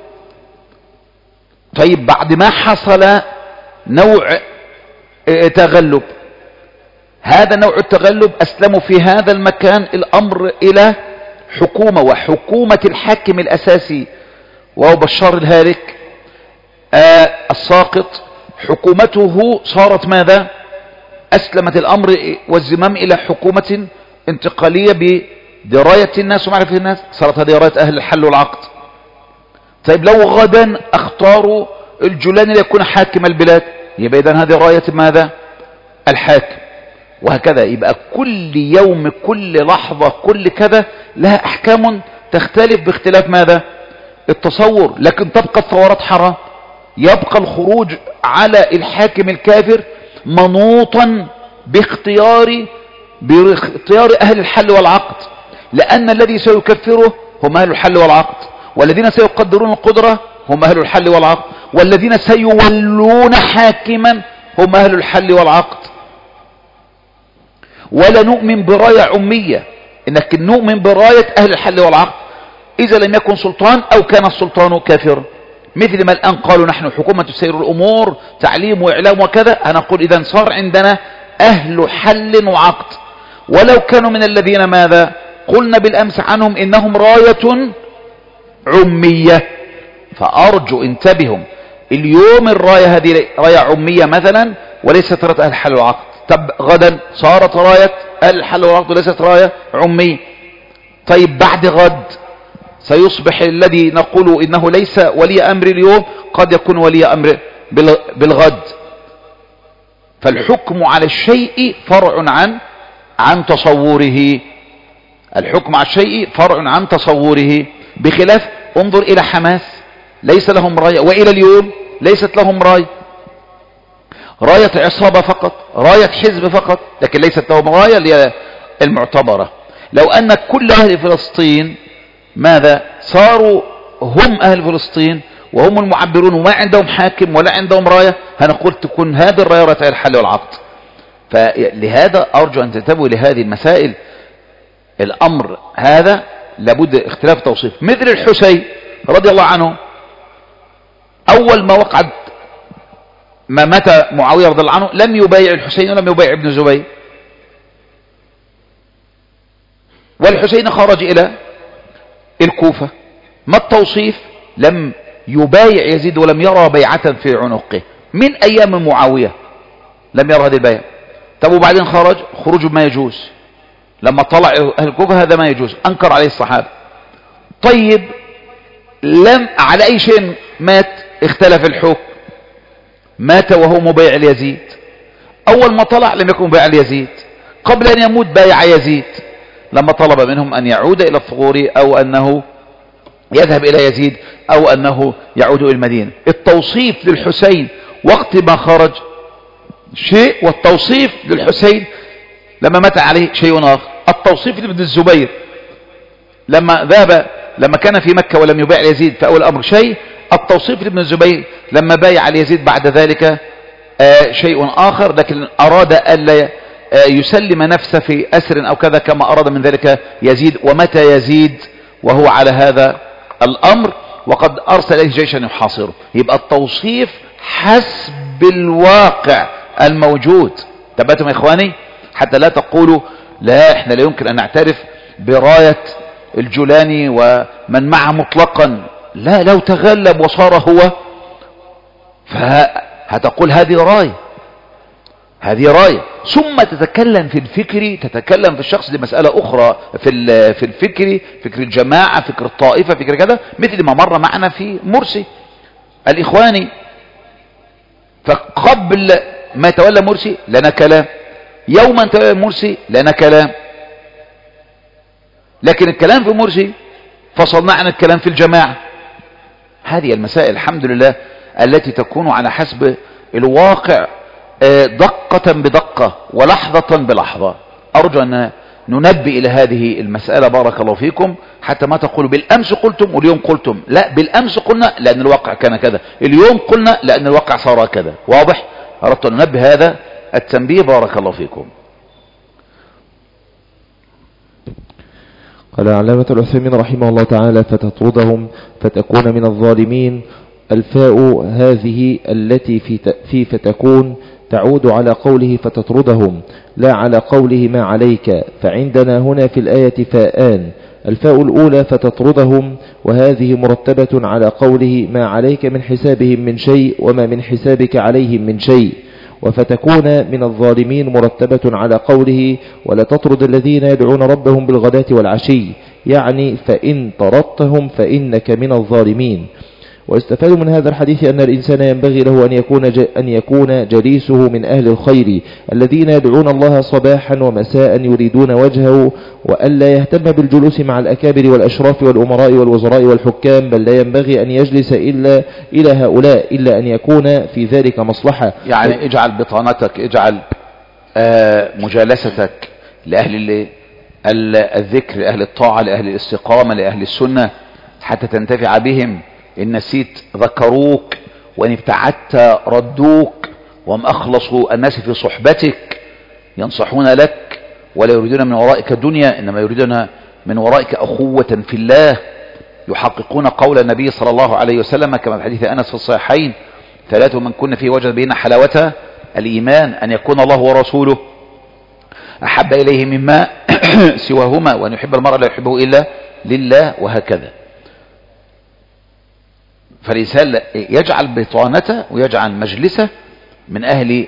طيب بعد ما حصل نوع تغلب، هذا نوع التغلب أسلموا في هذا المكان الأمر إلى حكومة، وحكومة الحاكم الأساسي وهو بشار الهالك آه الساقط، حكومته صارت ماذا؟ أسلمت الأمر والزمام إلى حكومة انتقالية بدراية الناس ومعرفة الناس، صارت هذه راية أهل الحل والعقد. طيب لو غدا اختاروا الجولاني ليكون حاكم البلاد، يبقى إذن هذه راية ماذا؟ الحاكم. وهكذا يبقى كل يوم كل لحظة كل كذا لها أحكام تختلف باختلاف ماذا؟ التصور. لكن تبقى الثورات حرام، يبقى الخروج على الحاكم الكافر منوطا باختيار باختيار أهل الحل والعقد، لأن الذي سيكفره هم أهل الحل والعقد، والذين سيقدرون القدرة هم أهل الحل والعقد، والذين سيولون حاكما هم أهل الحل والعقد. ولا نؤمن براية عمية، إنك نؤمن براية أهل الحل والعقد إذا لم يكن سلطان أو كان السلطان كافرا. مثل ما الآن قالوا نحن حكومة تسير الأمور تعليم وإعلام وكذا، أنا أقول إذا صار عندنا أهل حل وعقد، ولو كانوا من الذين ماذا قلنا بالأمس عنهم إنهم راية عمية. فأرجو انتبهوا، اليوم الراية هذه راية عمية مثلا وليست راية أهل الحل والعقد. طب غدا صارت راية أهل الحل والعقد وليست راية عمية. طيب بعد غد سيصبح الذي نقول إنه ليس ولي أمر اليوم قد يكون ولي أمر بالغد. فالحكم على الشيء فرع عن عن تصوره، الحكم على الشيء فرع عن تصوره، بخلاف انظر إلى حماس ليس لهم راية، وإلى اليوم ليست لهم راية، راية عصابة فقط، راية حزب فقط، لكن ليست لهم راية المعتبرة. لو أن كل أهل فلسطين ماذا صاروا هم أهل فلسطين وهم المعبرون وما عندهم حاكم ولا عندهم راية، هنقول تكون هذه الراية راية الحل والعقد. فلهذا أرجو أن تنتبهوا لهذه المسائل. الأمر هذا لابد اختلاف توصيف. مثل الحسين رضي الله عنه، أول ما وقعت ما مات معاوية رضي الله عنه لم يبايع الحسين ولم يبايع ابن الزبير، والحسين خرج إلى الكوفة. ما التوصيف؟ لم يبايع يزيد ولم يرى بيعة في عنقه من أيام معاوية، لم يرى هذه البيعة. طب وبعدين خرج خروج ما يجوز، لما طلع أهل الكوفة هذا ما يجوز، أنكر عليه الصحابة. طيب لم على أي شيء مات؟ اختلف الحكم، مات وهو مبايع ليزيد. أول ما طلع لم يكن مبايع ليزيد، قبل أن يموت بايع يزيد لما طلب منهم أن يعود إلى الثغور أو أنه يذهب إلى يزيد أو أنه يعود إلى المدينة. التوصيف للحسين وقت ما خرج شيء، والتوصيف للحسين لما مات عليه شيء آخر. التوصيف لابن الزبير لما ذهب لما كان في مكة ولم يبايع يزيد في أول الأمر شيء، التوصيف لابن الزبير لما بايع يزيد بعد ذلك آه شيء آخر، لكن أراد ألا آه يسلم نفسه في أسر أو كذا كما أراد من ذلك يزيد، ومتى يزيد وهو على هذا الأمر وقد أرسل إليه جيشا يحاصره. يبقى التوصيف حسب الواقع الموجود. تبعتم يا إخواني، حتى لا تقولوا لا احنا لا يمكن أن نعترف براية الجولاني ومن معه مطلقا. لا، لو تغلب وصار هو فهتقول هذه راية، هذه راية. ثم تتكلم في الفكر، تتكلم في الشخص، دي مسألة أخرى في في الفكر، فكر الجماعة، فكر الطائفة، فكر كذا، مثل ما مر معنا في مرسي الإخواني. فقبل ما يتولى مرسي لنا كلام، يوما تولى مرسي لنا كلام، لكن الكلام في مرسي فصلنا عن الكلام في الجماعة. هذه المسائل الحمد لله التي تكون على حسب الواقع دقة بدقة ولحظة بلحظة. أرجو أن ننبه إلى هذه المسألة بارك الله فيكم، حتى ما تقولوا بالأمس قلتم واليوم قلتم. لا، بالأمس قلنا لأن الواقع كان كذا، اليوم قلنا لأن الواقع صار كذا. واضح؟ أردت أن ننبه هذا التنبيه بارك الله فيكم. قال علامة العثيمين رحمه الله تعالى: فتطردهم فتكون من الظالمين. الفاء هذه التي في في فتكون تعود على قوله فتطردهم لا على قوله ما عليك، فعندنا هنا في الآية فاءان: الفاء الأولى فتطردهم، وهذه مرتبة على قوله ما عليك من حسابهم من شيء وما من حسابك عليهم من شيء، وفتكون من الظالمين مرتبة على قوله ولا تطرد الذين يدعون ربهم بالغداة والعشي، يعني فإن طردتهم فإنك من الظالمين. واستفادوا من هذا الحديث أن الإنسان ينبغي له أن يكون, أن يكون جليسه من أهل الخير الذين يدعون الله صباحا ومساء يريدون وجهه، وألا يهتم بالجلوس مع الأكابر والأشراف والأمراء والوزراء والحكام، بل لا ينبغي أن يجلس إلا إلى هؤلاء إلا أن يكون في ذلك مصلحة. يعني اجعل بطانتك، اجعل آه مجالستك لأهل الذكر، لأهل الطاعة، لأهل الاستقامة، لأهل السنة، حتى تنتفع بهم. إن نسيت ذكروك، وإن ابتعدت ردوك، وهم أخلصوا الناس في صحبتك ينصحون لك ولا يريدون من ورائك دنيا، إنما يريدون من ورائك أخوة في الله، يحققون قول النبي صلى الله عليه وسلم كما في حديث أنس في الصحيحين: ثلاث من كن فيه وجد بين حلاوة الإيمان أن يكون الله ورسوله أحب إليه مما سواهما، وأن يحب المرء لا يحبه إلا لله، وهكذا. فالإنسان يجعل بطانته ويجعل مجلسه من أهل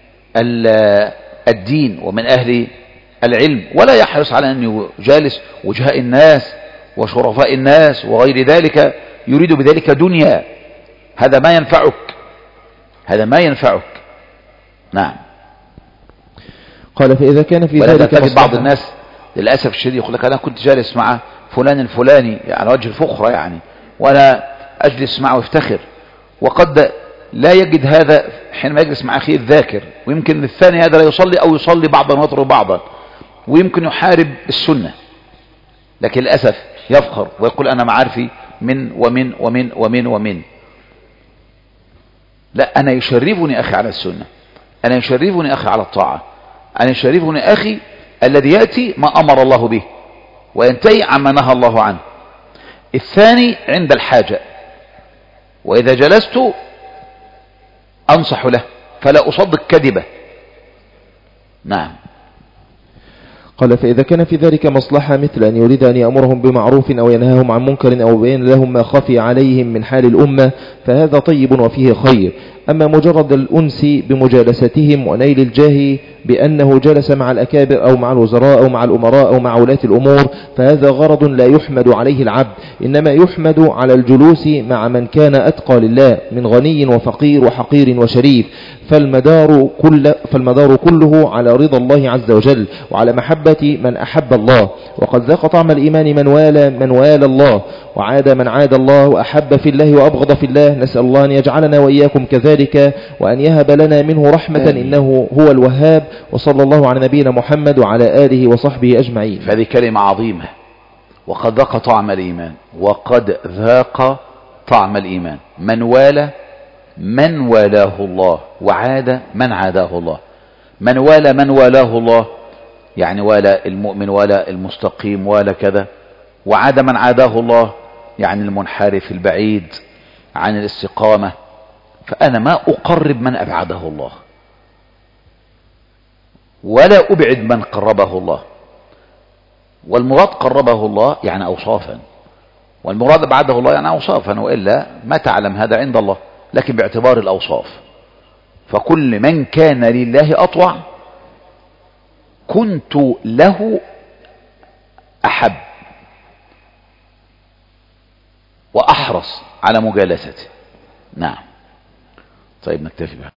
الدين ومن أهل العلم، ولا يحرص على أن يجالس وجهاء الناس وشرفاء الناس وغير ذلك يريد بذلك دنيا. هذا ما ينفعك، هذا ما ينفعك. نعم. قال فإذا كان في ذلك تجد بعض الناس للأسف الشديد يقول لك أنا كنت جالس مع فلان الفلاني على وجه الفخرة يعني، وأنا أجلس معه وافتخر، وقد لا يجد هذا حينما يجلس مع أخيه الذاكر، ويمكن الثاني هذا لا يصلي أو يصلي بعضا ويترك بعضا، ويمكن يحارب السنة، لكن للأسف يفخر ويقول أنا معارفي من ومن ومن ومن ومن. لا، أنا يشرفني أخي على السنة، أنا يشرفني أخي على الطاعة، أنا يشرفني أخي الذي يأتي ما أمر الله به وينتهي عما نهى الله عنه. الثاني عند الحاجة، وإذا جلست أنصح له فلا أصدق كذبة. نعم. قال فإذا كان في ذلك مصلحة مثل أن يريد أن يأمرهم بمعروف أو ينهاهم عن منكر أو يبين لهم ما خفي عليهم من حال الأمة فهذا طيب وفيه خير. أما مجرد الأنس بمجالستهم ونيل الجاه بأنه جلس مع الأكابر أو مع الوزراء أو مع الأمراء أو مع ولاة الأمور فهذا غرض لا يحمد عليه العبد، إنما يحمد على الجلوس مع من كان أتقى لله من غني وفقير وحقير وشريف، فالمدار, كل فالمدار كله على رضا الله عز وجل وعلى محبة من أحب الله. وقد ذاق طعم الإيمان من والى من والى الله وعاد من عاد الله وأحب في الله وأبغض في الله. نسأل الله أن يجعلنا وإياكم كذلك وأن يهب لنا منه رحمة إنه هو الوهاب. وصلى الله على نبينا محمد وعلى آله وصحبه أجمعين. فهذه كلمة عظيمة. وقد ذاق طعم الإيمان، وقد ذاق طعم الإيمان من والى من والاه الله وعاد من عاداه الله. من والى من والاه الله يعني والى المؤمن والى المستقيم والى كذا، وعاد من عاداه الله يعني المنحرف البعيد عن الاستقامة. فأنا ما أقرب من أبعده الله ولا أبعد من قربه الله. والمراد قربه الله يعني أوصافا، والمراد أبعده الله يعني أوصافا، وإلا ما تعلم هذا عند الله، لكن باعتبار الأوصاف. فكل من كان لله أطوع كنت له أحب وأحرص على مجالسته. نعم. طيب نكتفي بها.